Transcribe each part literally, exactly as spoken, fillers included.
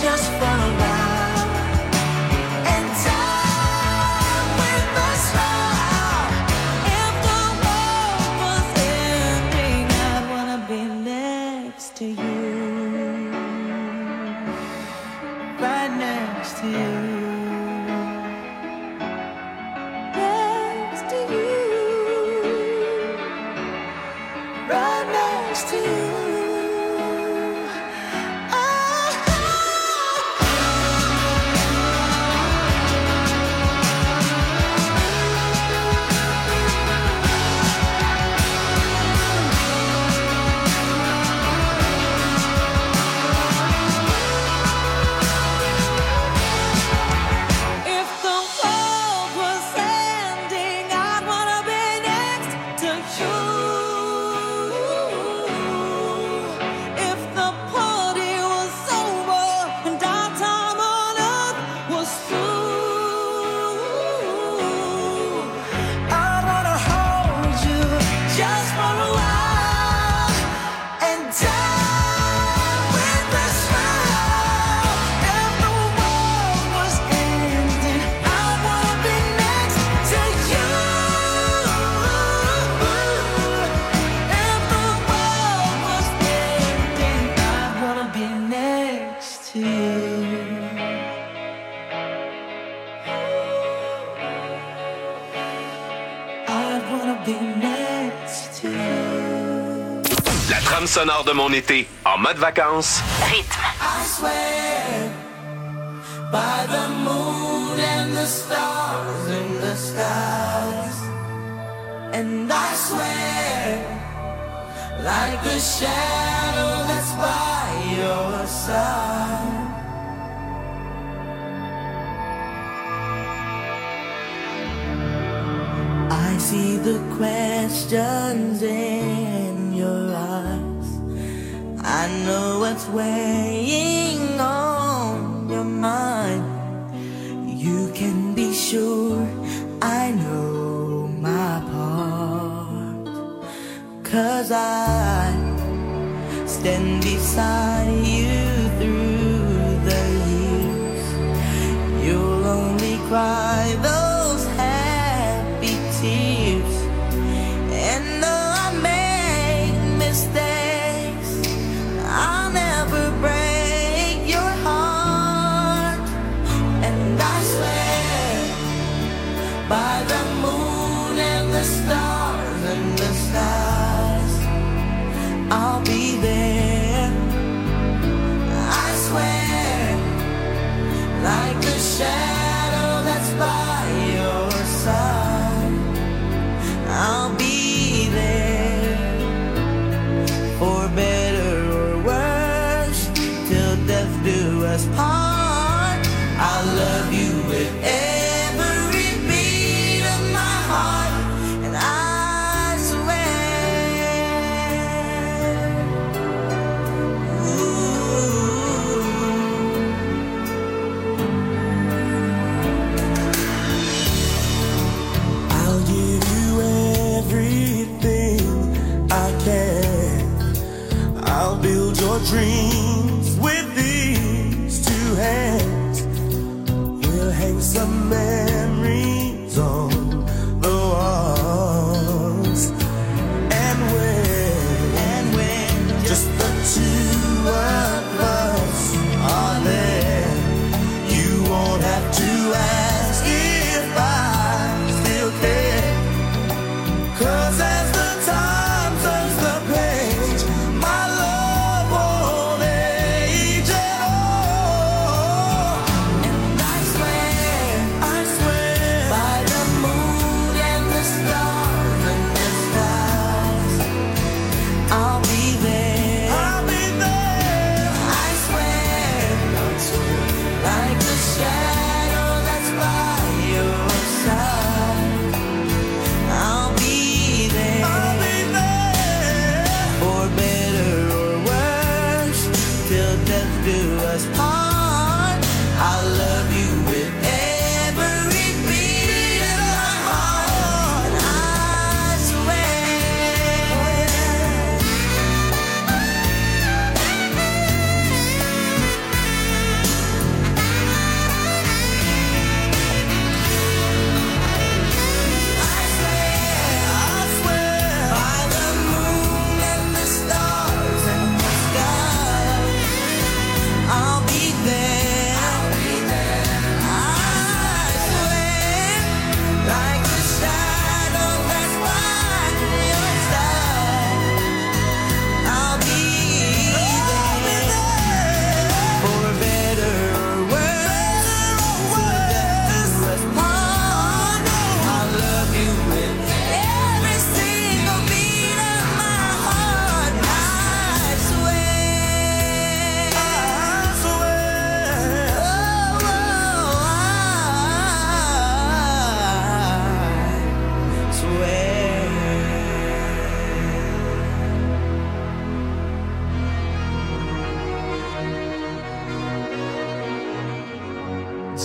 just for a while. And time with a smile. If the world was ending, I'd wanna be next to you. Right next to you. Next to you. Right next to you. If the world was ending, I'd wanna be next to you. If the party was over and our time on earth was through, I'd wanna hold you just for a while and die with a smile. If the world was ending, I'd wanna be next to you. If the world was ending, I'd wanna be next to you. I'd wanna be next to you. La trame sonore de mon été, en mode vacances, Rythme. I swear by the moon and the stars in the skies, and I swear like a shadow that's by your side. I see the questions in your eyes. I know what's weighing on your mind. You can be sure I know my part. 'Cause I stand beside you through the years. You'll only cry those happy tears. And though I make mistakes, I'll never break your heart. And I swear by the moon and the stars and the skies, I'll be there. I swear like the shadow that's by your side, I'll be there. For better or worse, till death do us part. I'll love you with every beat of my heart. And I swear, ooh, I'll give you everything I can. I'll build your dreams with these two hands. We'll hang some memories on the walls. And when, and when just the two of us are there, you won't have to ask if I still care. 'Cause as the time turns the page, my love won't age at all. And I swear, I swear by the moon and the stars and the skies, I'll be there. I'll be there. I swear, like the shadow that's by your side, I'll be there. I'll be there. For better or worse, till death do us part. I'll love you with every beat of my heart. And I swear,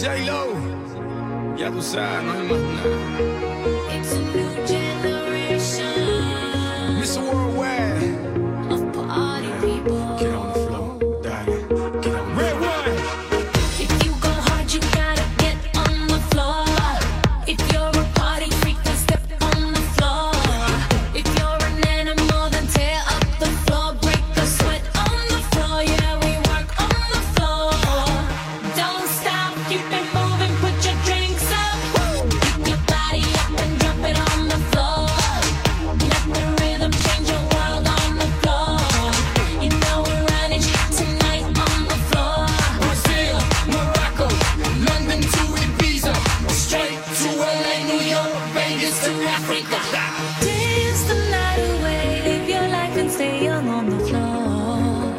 J-Lo, ya tú sabes, no hay más nada. It's a new generation. mister Worldwide. Of party people. Get on the floor, darling. Get on. Red one. If you go hard, you gotta get on the floor. If you're a party freak, then step on the floor. If you're an animal, then tear up the floor. Break a sweat on the floor. Yeah, we work on the floor. Don't stop, keep it moving, put your drinks up. Pick your body up and drop it on the floor. Let the rhythm change your world on the floor. You know we're running tonight on the floor. Brazil, Morocco, London to Ibiza, straight to L A, New York, Vegas to Africa. Dance the night away, live your life and stay young on the floor.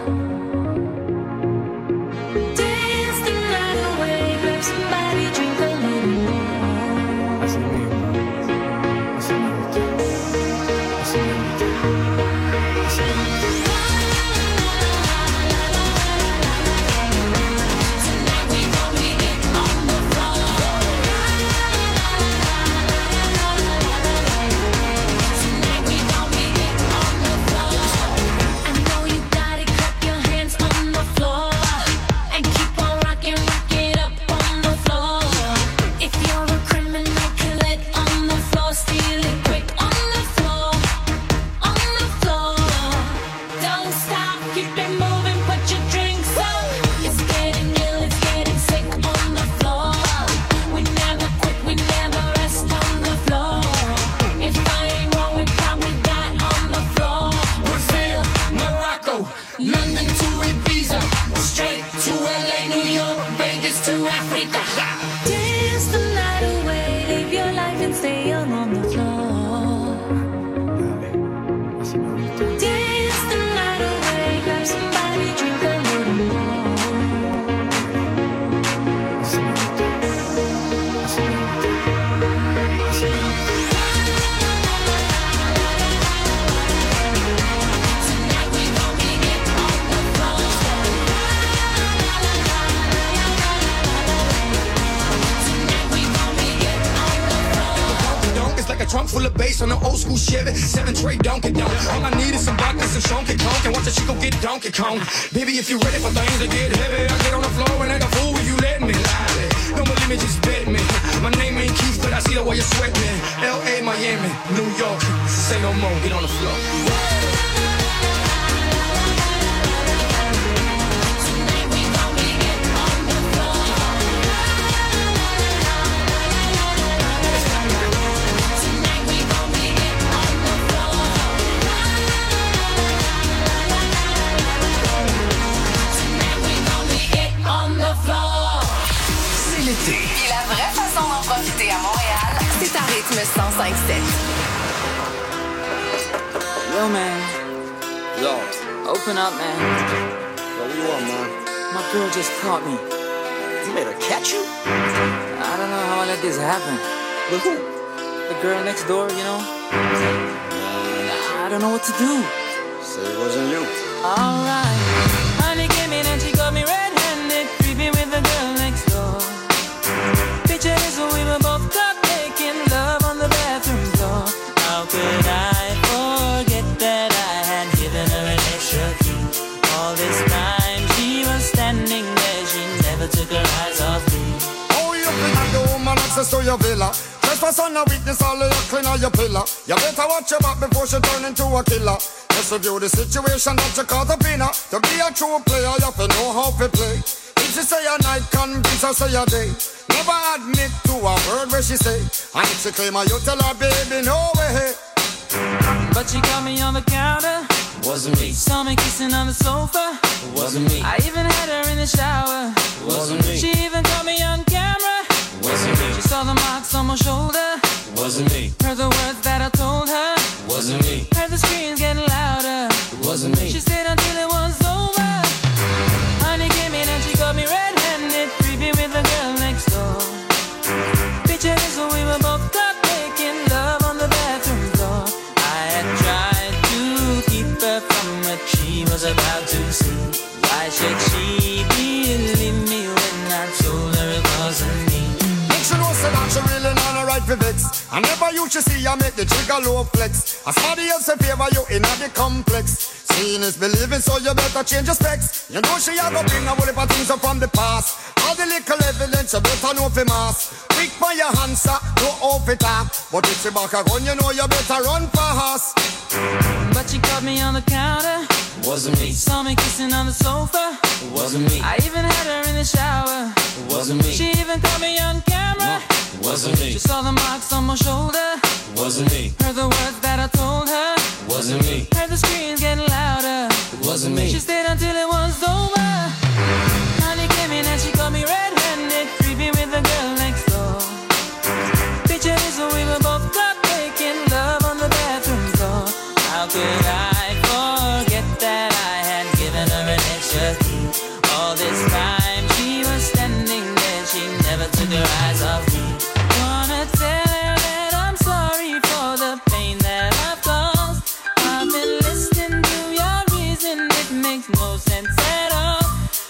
Dance the night away, grab somebody, drink a little more. Así mismo, así mismo, así mismo, así mismo. Tonight we gon' be it on the floor. Tonight we gon' be it on the floor. I know you got it, clap your hands on the floor. And keep on rocking, rock it up on the floor. If you're a criminal, kill it on the floor. Steal it quick on the floor. On the floor. Don't stop, keep it moving, put your drinks up. It's getting ill, it's getting sick on the floor. We never quit, we never rest on the floor. If I ain't wrong, we probably got on the floor. Brazil, Morocco, London to Ibiza, straight to L A, New York, Vegas to Africa. Dance the night away, live your life and stay young on the floor. Así me gusta. Dance the night away, grab somebody, drink a little more. Así me gusta. Así me gusta. Así me gusta. Tonight we gon' be it on the floor. Tonight we gon' be it on the floor. Donk, it's like a trunk full of bass on an old school Chevy. Seven tray Donkey Donk. All I need is some vodka, some Donkey Kong. And watch the chico get Donkey Kong. Baby, if you ready for things to get heavy, I get on the floor and act a fool if you let me. Lie. Don't believe me, just bet me. My name ain't Keith, but I see the way you sweat me. L A, Miami, New York. Say no more, get on the floor. Tonight we gon' be it on the floor. Tonight we gon' be it on the floor. Tonight we gon' be it on the floor. C'est l'été. Et la vraie façon d'en profiter à Montréal, c'est à rythme cent cinq sept. Yo, man. Yo, Open up, man. yo, what you want, man? My girl just caught me. You made her catch you? I don't know how I let this happen. With who? The girl next door, you know? I don't know what to do. Say it wasn't you. Alright. Honey came in and she got me red-handed, creepy with the girl next door. Picture this when we were both caught making love on the bathroom floor. How could I forget that I had given her an extra key? All this time she was standing there, she never took her eyes off me. Oh, you think the woman access to your villa? Trespass on a weakness, all of your clean on your pillar. You better watch your back before she turn into a killer. Just review the situation that you caught up in her. To be a true player, you have to know how to play. If she say a night, convince her say a day. Never admit to a word where she say. And if she claim her, you tell her, baby, no way. But she got me on the counter. Wasn't me. Saw me kissing on the sofa. Wasn't me. I even had her in the shower. Wasn't me. She even caught me on camera. Wasn't me. She saw the marks on my shoulder. Wasn't me. Heard the words that I told her. Wasn't me. Heard the screams getting louder. Wasn't me. She stayed until it was over. Honey came in and she got me red-handed, creepy with the girl next door. Picture this when we were both caught making love on the bathroom floor. I had tried to keep her from what she was about to see. Why should she believe me when I told her it wasn't I never used to see you make the trigger low flex. As somebody else in favor you in the complex. Seeing is believing, so you better change your specs. You know she a go bring a whole heap of things up from the past. All the little evidence you better know for mass. Quick by your answer, no off it up. But if she back a gun, you know you better run fast. But she caught me on the counter. Wasn't me. Saw me kissing on the sofa. Wasn't me. I even had her in the shower. Wasn't me. She even caught me on camera. Wasn't me. She saw the marks on my shoulder. Wasn't me. Heard the words that I told her. Wasn't me. Heard the screams getting louder. Wasn't me. She stayed until it was over. Honey came in and she caught me red-handed, creepy with the girl next door. Picture this, so we were both caught making love on the bathroom floor. How could I forget that I had given her an extra key? All this time she was standing there, she never took her eyes off me. Wanna tell her that I'm sorry for the pain that I've caused. I've been listening to your reason, it makes no sense at all.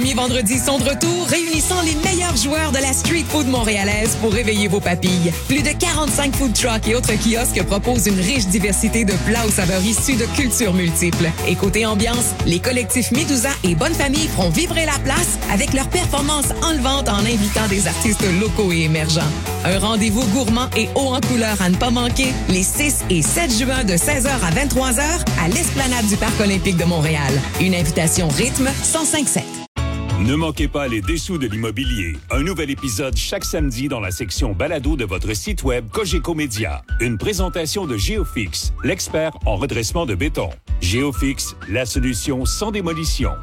premiers vendredis sont de retour, réunissant les meilleurs joueurs de la street food montréalaise pour réveiller vos papilles. Plus de quarante-cinq food trucks et autres kiosques proposent une riche diversité de plats aux saveurs issus de cultures multiples. Et côté ambiance, les collectifs Médusa et Bonne Famille feront vibrer la place avec leurs performances enlevantes en invitant des artistes locaux et émergents. Un rendez-vous gourmand et haut en couleur à ne pas manquer les six et sept juin de seize heures à vingt-trois heures à l'Esplanade du Parc olympique de Montréal. Une invitation Rythme cent cinq sept. Ne manquez pas les dessous de l'immobilier. Un nouvel épisode chaque samedi dans la section balado de votre site web Cogeco Média. Une présentation de Géofix, l'expert en redressement de béton. Géofix, la solution sans démolition.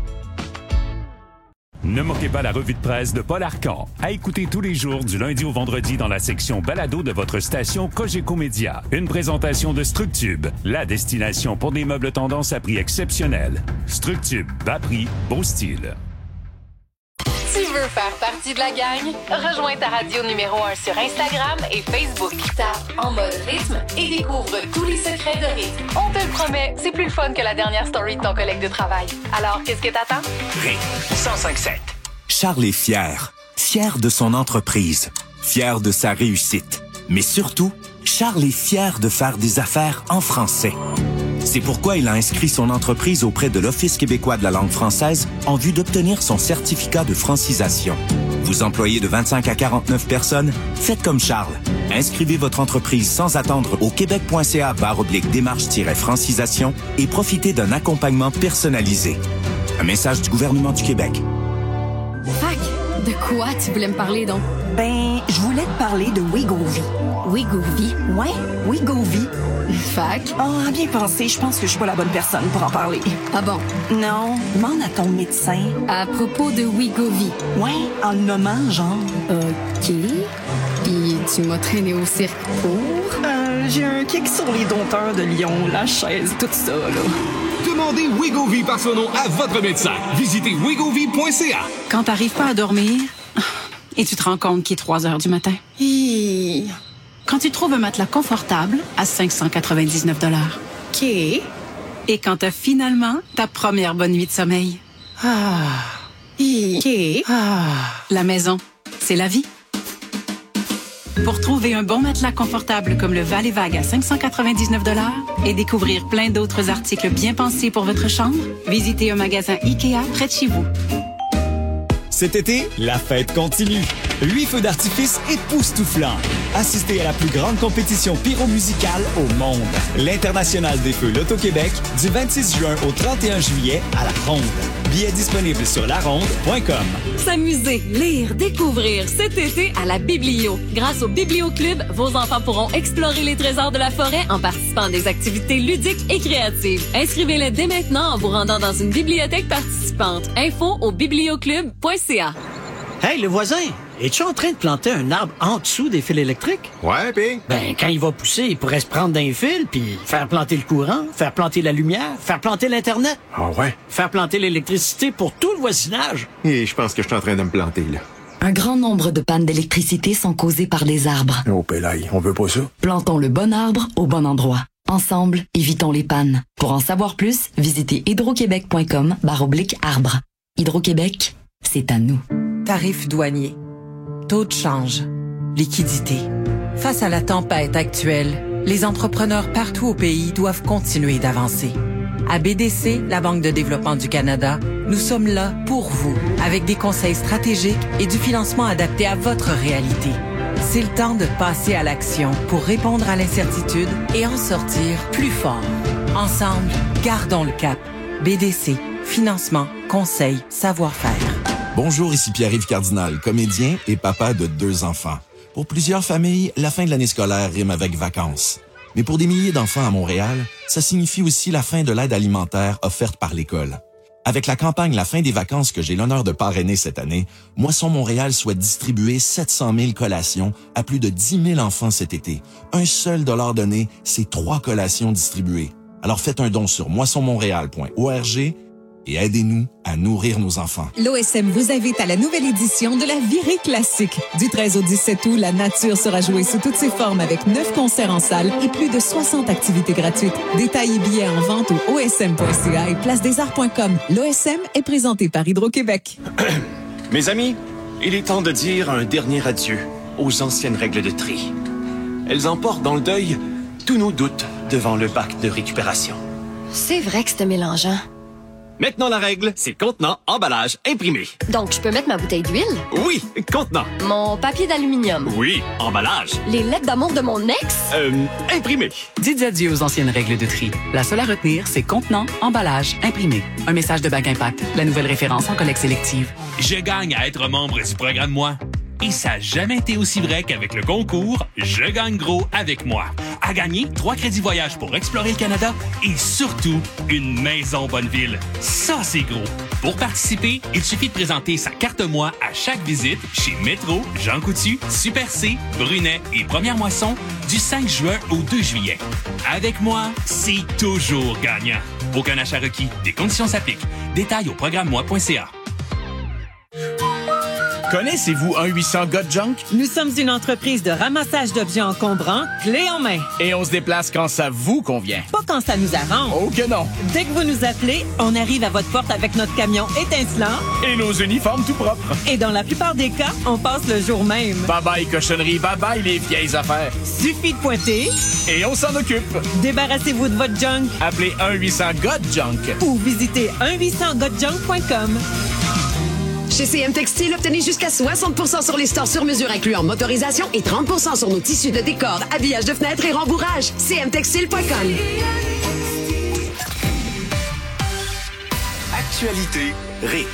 Ne manquez pas la revue de presse de Paul Arcand. À écouter tous les jours du lundi au vendredi dans la section balado de votre station Cogeco Média. Une présentation de Structube, la destination pour des meubles tendance à prix exceptionnel. Structube, bas prix, beau style. Tu veux faire partie de la gang? Rejoins ta radio numéro un sur Instagram et Facebook. Tape en mode rythme et découvre tous les secrets de rythme. On te le promet, c'est plus le fun que la dernière story de ton collègue de travail. Alors, qu'est-ce que t'attends? Rythme cent cinq sept. Charles est fier. Fier de son entreprise. Fier de sa réussite. Mais surtout, Charles est fier de faire des affaires en français. C'est pourquoi il a inscrit son entreprise auprès de l'Office québécois de la langue française en vue d'obtenir son certificat de francisation. Vous employez de vingt-cinq à quarante-neuf personnes? Faites comme Charles. Inscrivez votre entreprise sans attendre au québec.ca barre oblique démarche-francisation et profitez d'un accompagnement personnalisé. Un message du gouvernement du Québec. Fac, de quoi tu voulais me parler donc? Ben, je voulais te parler de Wegovy. Wegovy? Ouais, Wegovy. Fac? Oh, à bien penser, je pense que je suis pas la bonne personne pour en parler. Ah bon? Non, demande à ton médecin. À propos de Wegovy? Ouais, en le nommant, genre. OK. Puis tu m'as traîné au cirque pour? Euh, j'ai un kick sur les dompteurs de Lyon, la chaise, tout ça, là. Demandez Wegovy par son nom à votre médecin. Visitez wegovy point c a. Quand t'arrives pas à dormir et tu te rends compte qu'il est trois heures du matin. Hi. Quand tu trouves un matelas confortable à cinq cent quatre-vingt-dix-neuf dollars. OK. Et quand t'as finalement ta première bonne nuit de sommeil. Ah. Hi. OK. Ah. La maison, c'est la vie. Pour trouver un bon matelas confortable comme le Val et Vague à cinq cent quatre-vingt-dix-neuf dollars et découvrir plein d'autres articles bien pensés pour votre chambre, visitez un magasin IKEA près de chez vous. Cet été, la fête continue. Huit feux d'artifice époustouflants. Assistez à la plus grande compétition pyromusicale au monde. L'International des Feux Loto-Québec du vingt-six juin au trente et un juillet à La Ronde. Billets disponibles sur la ronde point com. S'amuser, lire, découvrir cet été à la Biblio. Grâce au Biblio Club, vos enfants pourront explorer les trésors de la forêt en participant à des activités ludiques et créatives. Inscrivez-les dès maintenant en vous rendant dans une bibliothèque participante. Info au biblioclub point c a. Hey, le voisin, es-tu en train de planter un arbre en dessous des fils électriques? Ouais, pis? Ben, quand il va pousser, il pourrait se prendre d'un fil, puis faire planter le courant, faire planter la lumière, faire planter l'Internet. Ah ouais? Faire planter l'électricité pour tout le voisinage. Et je pense que je suis en train de me planter, là. Un grand nombre de pannes d'électricité sont causées par des arbres. Oh, Pélaï, on veut pas ça. Plantons le bon arbre au bon endroit. Ensemble, évitons les pannes. Pour en savoir plus, visitez hydroquebec point com barre oblique arbre. Hydro-Québec, c'est à nous. Tarifs douaniers, taux de change, liquidité. Face à la tempête actuelle, les entrepreneurs partout au pays doivent continuer d'avancer. À B D C, la Banque de développement du Canada, nous sommes là pour vous, avec des conseils stratégiques et du financement adapté à votre réalité. C'est le temps de passer à l'action pour répondre à l'incertitude et en sortir plus fort. Ensemble, gardons le cap. B D C, financement, conseil, savoir-faire. Bonjour, ici Pierre-Yves Cardinal, comédien et papa de deux enfants. Pour plusieurs familles, la fin de l'année scolaire rime avec vacances. Mais pour des milliers d'enfants à Montréal, ça signifie aussi la fin de l'aide alimentaire offerte par l'école. Avec la campagne La fin des vacances que j'ai l'honneur de parrainer cette année, Moisson Montréal souhaite distribuer sept cent mille collations à plus de dix mille enfants cet été. Un seul dollar donné, c'est trois collations distribuées. Alors faites un don sur moisson montréal point org et aidez-nous à nourrir nos enfants. L'O S M vous invite à la nouvelle édition de la Virée Classique. Du treize au dix-sept août, la nature sera jouée sous toutes ses formes avec neuf concerts en salle et plus de soixante activités gratuites. Détails et billets en vente au O S M point C A et place des arts point com. L'O S M est présenté par Hydro-Québec. Mes amis, il est temps de dire un dernier adieu aux anciennes règles de tri. Elles emportent dans le deuil tous nos doutes devant le bac de récupération. C'est vrai que c'était mélangeant. Maintenant, la règle, c'est contenant, emballage, imprimé. Donc, je peux mettre ma bouteille d'huile? Oui, contenant. Mon papier d'aluminium? Oui, emballage. Les lettres d'amour de mon ex? Euh, imprimé. Dites adieu aux anciennes règles de tri. La seule à retenir, c'est contenant, emballage, imprimé. Un message de Bac Impact, la nouvelle référence en collecte sélective. Je gagne à être membre du programme Moi. Et ça n'a jamais été aussi vrai qu'avec le concours Je gagne gros avec moi. À gagner, trois crédits voyage pour explorer le Canada et surtout, une maison Bonneville. Ça, c'est gros. Pour participer, il suffit de présenter sa carte Moi à chaque visite chez Métro, Jean Coutu, Super C, Brunet et Première Moisson du cinq juin au deux juillet. Avec moi, c'est toujours gagnant. Aucun achat requis. Des conditions s'appliquent. Détails au programme moi point c a. Connaissez-vous un huit cents God Junk? Nous sommes une entreprise de ramassage d'objets encombrants, clés en main. Et on se déplace quand ça vous convient. Pas quand ça nous arrange. Oh que non! Dès que vous nous appelez, on arrive à votre porte avec notre camion étincelant. Et nos uniformes tout propres. Et dans la plupart des cas, on passe le jour même. Bye bye cochonnerie, bye bye les vieilles affaires. Suffit de pointer. Et on s'en occupe. Débarrassez-vous de votre junk. Appelez un huit cents God Junk. Ou visitez un huit cents god junk point com. Chez C M Textile, obtenez jusqu'à soixante pour cent sur les stores sur mesure incluant motorisation et trente pour cent sur nos tissus de décor, habillage de fenêtres et rembourrage. C M textile point com. Actualité Ré.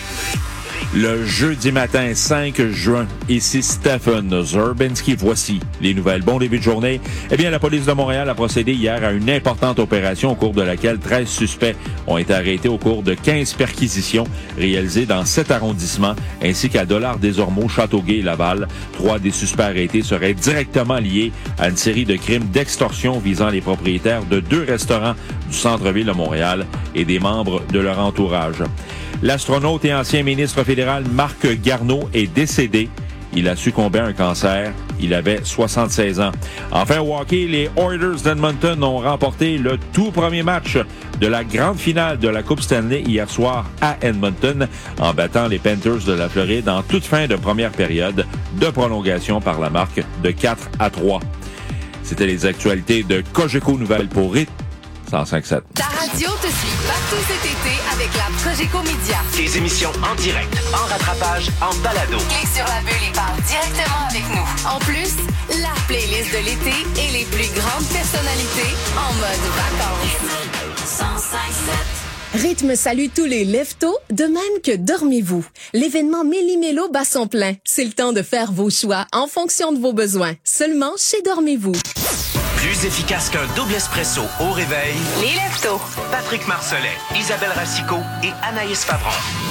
Le jeudi matin cinq juin, ici Stephen Zerbinski. Voici les nouvelles. Bon début de journée. Eh bien, la police de Montréal a procédé hier à une importante opération au cours de laquelle treize suspects ont été arrêtés au cours de quinze perquisitions réalisées dans sept arrondissements ainsi qu'à Dollard-des-Ormeaux, Châteauguay et Laval. Trois des suspects arrêtés seraient directement liés à une série de crimes d'extorsion visant les propriétaires de deux restaurants du centre-ville de Montréal et des membres de leur entourage. L'astronaute et ancien ministre fédéral Marc Garneau est décédé. Il a succombé à un cancer. Il avait soixante-seize ans. Enfin, au hockey, les Oilers d'Edmonton ont remporté le tout premier match de la grande finale de la Coupe Stanley hier soir à Edmonton en battant les Panthers de la Floride en toute fin de première période de prolongation par la marque de quatre à trois. C'était les actualités de Cogeco Nouvelles pour Rythme cent cinq sept. Ta radio te suit partout cet été avec l'app Cogeco Média. Tes émissions en direct, en rattrapage, en balado. Clique sur la bulle et parle directement avec nous. En plus, la playlist de l'été et les plus grandes personnalités en mode vacances. cent cinq sept. Rythme salue tous les lève-tôt, de même que dormez-vous. L'événement Méli-Mélo bat son plein. C'est le temps de faire vos choix en fonction de vos besoins. Seulement chez Dormez-vous. Plus efficace qu'un double espresso au réveil. Les lève-tôt. Patrick Marcelet, Isabelle Racicot et Anaïs Favron.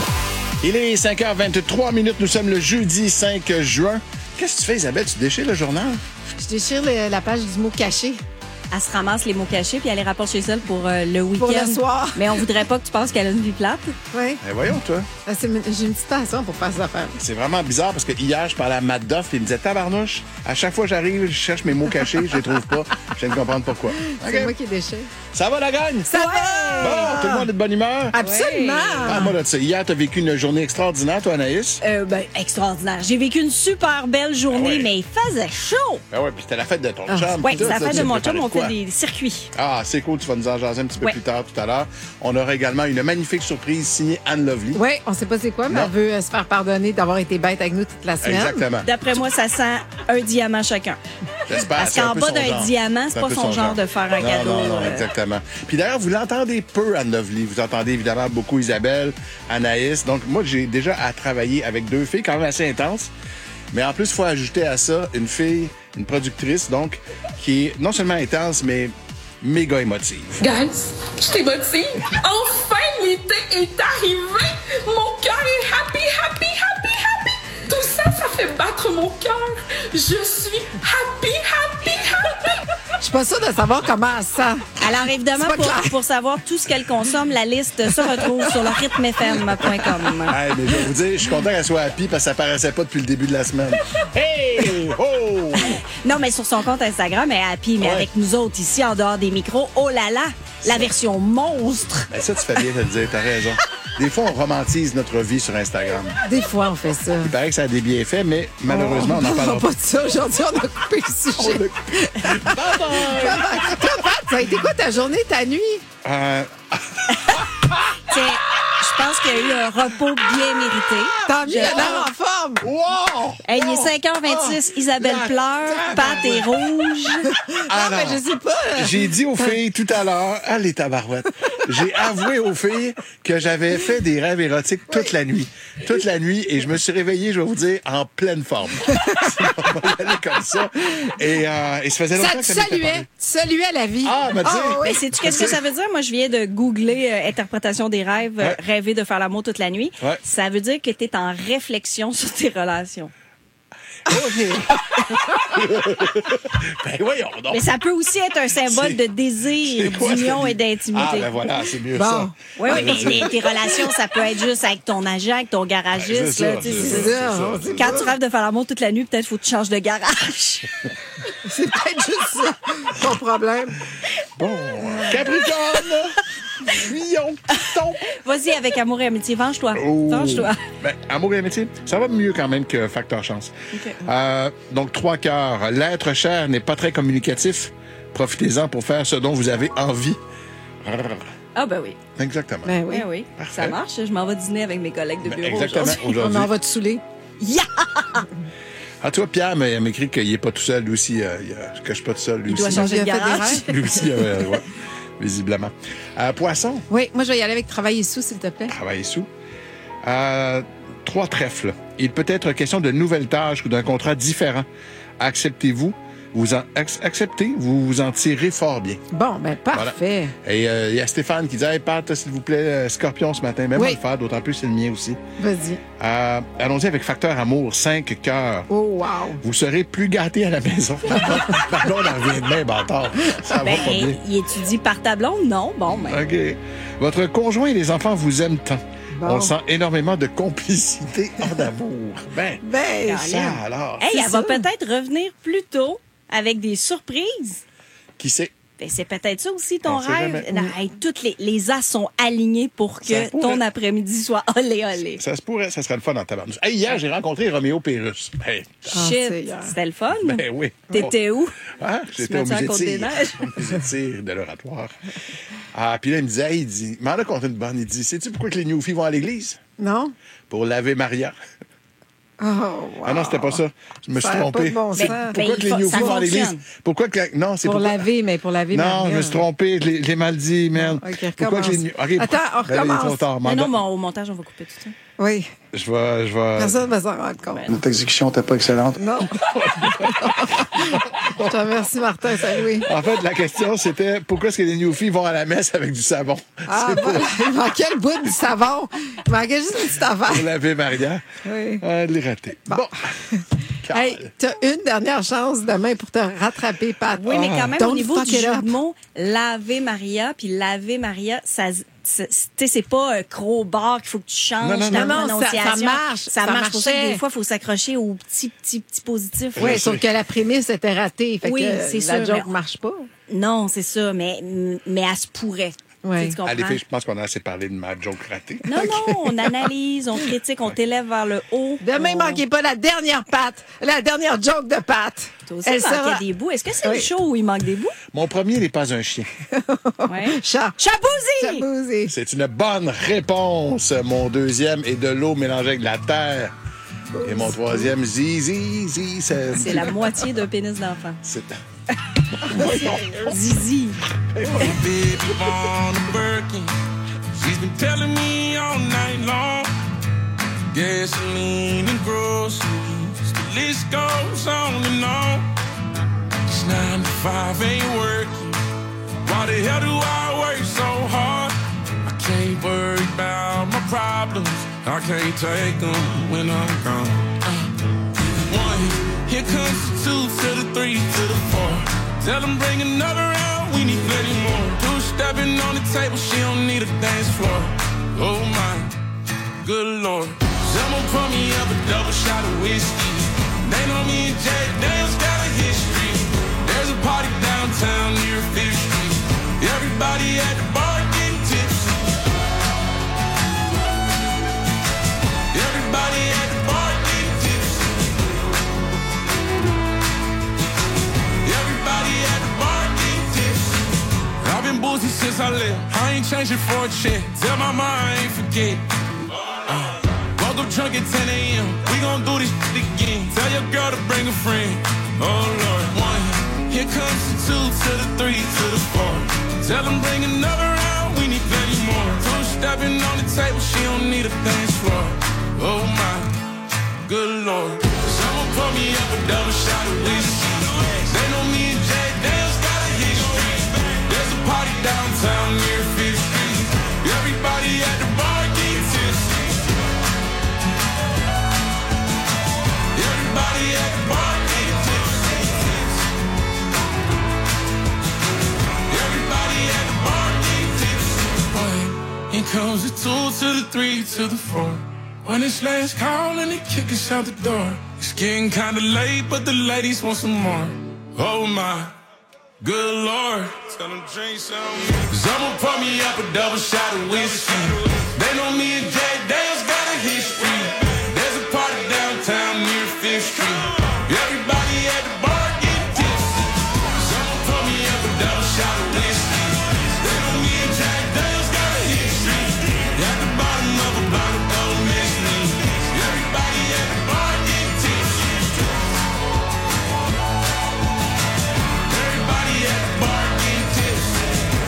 Il est cinq heures vingt-trois minutes. Nous sommes le jeudi cinq juin. Qu'est-ce que tu fais, Isabelle? Tu déchires le journal? Je déchire le- la page du mot caché. Elle se ramasse les mots cachés puis elle les rapporte chez elle pour euh, le week-end. Pour le soir. Mais on voudrait pas que tu penses qu'elle a une vie plate. Oui. Eh voyons, toi. J'ai une petite passion pour faire ça affaire. C'est vraiment bizarre parce que hier, je parlais à Matt Duff et il me disait tabarnouche. À chaque fois que j'arrive, je cherche mes mots cachés, je les trouve pas. Je viens de comprendre pourquoi. C'est OK. moi qui déchire. Ça va, la gagne? Ça va! Bon, tout le monde est de bonne humeur? Absolument! Parle-moi de ça. Hier, t'as vécu une journée extraordinaire, toi, Anaïs? Euh, ben, extraordinaire. J'ai vécu une super belle journée, Ah ouais. mais il faisait chaud. Ben ouais, puis c'était la fête de ton Ah, chum. oui, puis tout, c'est la ça, fête tu de as mon chum. préparé On quoi? fait des circuits. Ah, c'est cool. Tu vas nous en jaser un petit peu Ouais. plus tard, tout à l'heure. On aura également une magnifique surprise signée Anne Lovely. Oui, on sait pas c'est quoi, mais Non. elle veut euh, se faire pardonner d'avoir été bête avec nous toute la semaine. Exactement. D'après moi, ça sent un diamant chacun. J'espère. Parce c'est un qu'en peu bas son d'un genre. diamant, c'est un pas peu son genre de faire un Non, cadeau, Non, non, euh. exactement. Puis d'ailleurs, vous l'entendez peu, Anne Lovely. Vous entendez évidemment beaucoup Isabelle, Anaïs. Donc, moi, j'ai déjà à travailler avec deux filles quand même assez intenses. Mais en plus, il faut ajouter à ça une fille, une productrice, donc, qui est non seulement intense, mais méga émotive. Guys, je t'émotive. Enfin, l'été est arrivé. Mon cœur est happy, happy, happy, happy. Tout ça, ça fait battre mon cœur. Je suis happy, happy, happy. Je suis pas sûre de savoir comment elle se sent. Alors, évidemment, C'est pas pour, clair. pour savoir tout ce qu'elle consomme, la liste se retrouve sur le rythme f m point com. Hey, mais je vais vous dire, je suis content qu'elle soit happy parce que ça paraissait pas depuis le début de la semaine. Hey! Oh! Non, mais sur son compte Instagram, elle est happy, mais Ouais. avec nous autres ici, en dehors des micros, oh là là, la version monstre. Ben ça, tu fais bien de le dire, t'as raison. Des fois, on romantise notre vie sur Instagram. Des fois, on fait ça. Il paraît que ça a des bienfaits, mais malheureusement, on n'en parlera pas de ça. Aujourd'hui, on a coupé le sujet. Bye bye! Toi, Pat, ça a été quoi ta journée, ta nuit? Euh, Tiens, je pense qu'il y a eu un repos bien mérité. Tant mieux, Je- elle a l'air en forme. Wow! Hey, il est cinq heures vingt-six, Isabelle La pleure, Pat est rouge. Ah, mais non. je sais pas. J'ai dit aux filles tout à l'heure, ah, les tabarouettes. J'ai avoué aux filles que j'avais fait des rêves érotiques toute la nuit. Toute la nuit, et je me suis réveillé, je vais vous dire, en pleine forme. On va y aller comme ça. Et, euh, et ça faisait longtemps Ça que te ça m'était saluait. parlé. Tu saluais la vie. Ah, mais tu sais, oui. Mais sais-tu qu'est-ce que ça veut dire? Moi, je viens de googler euh, interprétation des rêves, euh, Ouais. rêver de faire l'amour toute la nuit. Ouais. Ça veut dire que tu es en réflexion sur tes relations. ben voyons donc. Mais ça peut aussi être un symbole de désir, c'est quoi, d'union ça? et d'intimité. Ah, ben voilà, c'est mieux Bon. ça. Oui, oui, mais Ça veut dire- tes, tes relations, ça peut être juste avec ton agent, avec ton garagiste. Ben, c'est là, ça, tu sais, c'est c'est- ça, c'est ça, c'est Quand ça. tu rêves de faire l'amour toute la nuit, peut-être faut que tu changes de garage. C'est peut-être juste ça, ton problème. Bon, Capricorne, Lion, Piton. Vas-y avec amour et amitié, venge-toi. Oh. Venge-toi. Ben, amour et amitié, ça va mieux quand même que facteur chance. OK. Euh, donc, trois cœurs. L'être cher n'est pas très communicatif. Profitez-en pour faire ce dont vous avez envie. Ah ben oui. Exactement. Ben oui. Oui, oui. Parfait. Ça marche. Je m'en vais dîner avec mes collègues de Ben, bureau exactement. aujourd'hui. On Aujourd'hui. en va te saouler. Yeah! Ah, toi, Pierre m'a m'a écrit qu'il n'est pas tout seul, lui aussi. Euh, il, euh, que je suis pas tout seul, lui Il doit aussi. changer de Il a fait des garage. rêves. Lui aussi, euh, ouais, visiblement. Euh, poisson, Oui, moi, je vais y aller avec travailler sous, s'il te plaît. travail sous. Euh, trois trèfles. Il peut être question de nouvelles tâches ou d'un contrat différent. Acceptez-vous, vous en, ac- acceptez, vous vous en tirez fort bien. Bon, ben parfait. Et euh, il y a Stéphane qui dit Hey Pat, s'il vous plaît, euh, Scorpion ce matin. Même Oui. moi le faire, d'autant plus c'est le mien aussi. Vas-y. Euh, allons-y avec facteur amour, cinq cœurs. Oh, wow. Vous serez plus gâtés à la maison. Pardon, on en revient demain, bâtard. Ça va Ben, pas bien. il étudie par ta blonde? Non. Bon, ben. OK. Votre conjoint et les enfants vous aiment tant. Bon. On sent énormément de complicité en amour. Ben, Ben, ça alors. Hey, C'est elle va ça. peut-être revenir plus tôt avec des surprises. Qui sait? Ben, c'est peut-être ça aussi ton On sait rêve. jamais. Non, hey, toutes les, les as sont alignés pour Ça que pourrait. ton après-midi soit olé olé. Ça se pourrait, ça serait le fun en tabarnouche. Hey, hier, j'ai rencontré Roméo Pérus. Ben, Shit, c'est hier. c'était le fun. ben oui. T'étais où? Hein? Tu J'étais au te mets-tu à musée de Côte des tir. Neiges? Au musée de tir de l'oratoire. Ah, puis là, il me disait, hey, il dit, il m'en a conté une bonne. Il dit, sais-tu pourquoi que les Newfies vont à l'église? Non? Pour laver Maria. Oh, wow. Ah non, c'était pas ça. Je me suis Ça a pas trompé. de bon C'est sens. pourquoi Ben, que il les faut- Newfies ça vont à l'église? fonctionne. Pourquoi que la- Non, c'est Pour pourquoi- laver, mais pour laver Non, Maria. je me suis trompé. Je l'ai je l'ai mal dit, merde. OK, Pourquoi recommence. que les New- OK, Attends, on ben là, il est recommence. trop tard. Mais non, M'en- mais au montage, on va couper tout ça. Oui. Je vais... Je vais... Personne ne va s'en rendre compte. Notre exécution n'était pas excellente. Non. Je te remercie, Martin. Salut. En fait, la question, c'était pourquoi est-ce que les Newfies vont à la messe avec du savon? Ah, C'est voilà. Il manquait le bout du savon. Il manquait juste une petite affaire. pour laver Maria. Oui. Ah, elle l'est ratée. Bon. Hey, t'as une dernière chance demain pour te rattraper, Pat. Oui, mais quand même, Don't au niveau fuck du it jeu up. de mots, laver Maria, puis laver Maria, ça, c'est, tu sais, c'est pas un crowbar qu'il faut que tu changes Non, non, dans non. la Non, ça- ça prononciation. marche, Ça, ça marche pour ça que marchait. des fois, il faut s'accrocher aux petits, petits, petits positifs. Oui, sauf que la prémisse était ratée. Fait Oui, que c'est la sûr, joke mais- marche pas. Non, c'est ça, mais, mais elle se pourrait. Ouais. Tu sais, tu À comprends? l'effet, je pense qu'on a assez parlé de ma joke ratée. Non, non, on analyse, on critique, on t'élève vers le haut. Demain, on... manquez pas la dernière patte, la dernière joke de Pat. Toi aussi, Elle il manquait sera- des bouts. Est-ce que c'est Oui. le show où il manque des bouts? Mon premier n'est pas un chien. Ouais. Chat. Chabouzi! Chabouzi. C'est une bonne réponse. Mon deuxième est de l'eau mélangée avec de la terre. Et mon troisième, zizi, zizi. C'est C'est la moitié d'un pénis d'enfant. C'est... Zizi. Baby on a Birkin. She's been telling me all night long. Gasoline and groceries. The list goes on and on. This nine to five ain't working. Why the hell do I work so hard? I can't worry about my problems. I can't take them when I'm gone. Uh, one, here comes the two to the three to the four. Tell them bring another round, we need plenty more. Two-stepping on the table, she don't need a dance floor. Oh my, good Lord. Someone pour me up a double shot of whiskey. They know me and Jay Daniels got a history. There's a party downtown near Fifth Street. Everybody at the bar getting tipsy. Everybody at the bar getting tipsy. Everybody at the bar getting tipsy. I've been boozy since I left. I ain't changing for a check. Tell my mom I ain't forget. Uh, woke up drunk at ten a.m. We gon' do this shit again. Tell your girl to bring a friend. Oh Lord, one. Here comes the two to the three to the four. Tell them bring another round, we need plenty more. Two-stepping on the table, she don't need a dance floor. Oh my, good Lord. Someone pour me up a double shot of whiskey. They know me and Jay Daniels got a history. There's a party downtown near Fifth Street. Everybody at the bar getting tipsy. Everybody at the bar getting tipsy. Everybody at the bar getting tipsy. One, here comes the two to the three to the four. When it's last call and they kick us out the door. It's getting kinda late, but the ladies want some more. Oh my, good Lord. Tell them drink some. Someone pour me up a double shot of whiskey. They know me and Jay Daniels got a history. There's a party downtown near Fifth Street. Everybody at the bar getting tipsy. Someone pour me up a double shot of whiskey. They know me and Jay Daniels got a history. At the bottom of a bottle, don't miss me. Everybody at the bar getting tipsy. Everybody at the bar getting tipsy.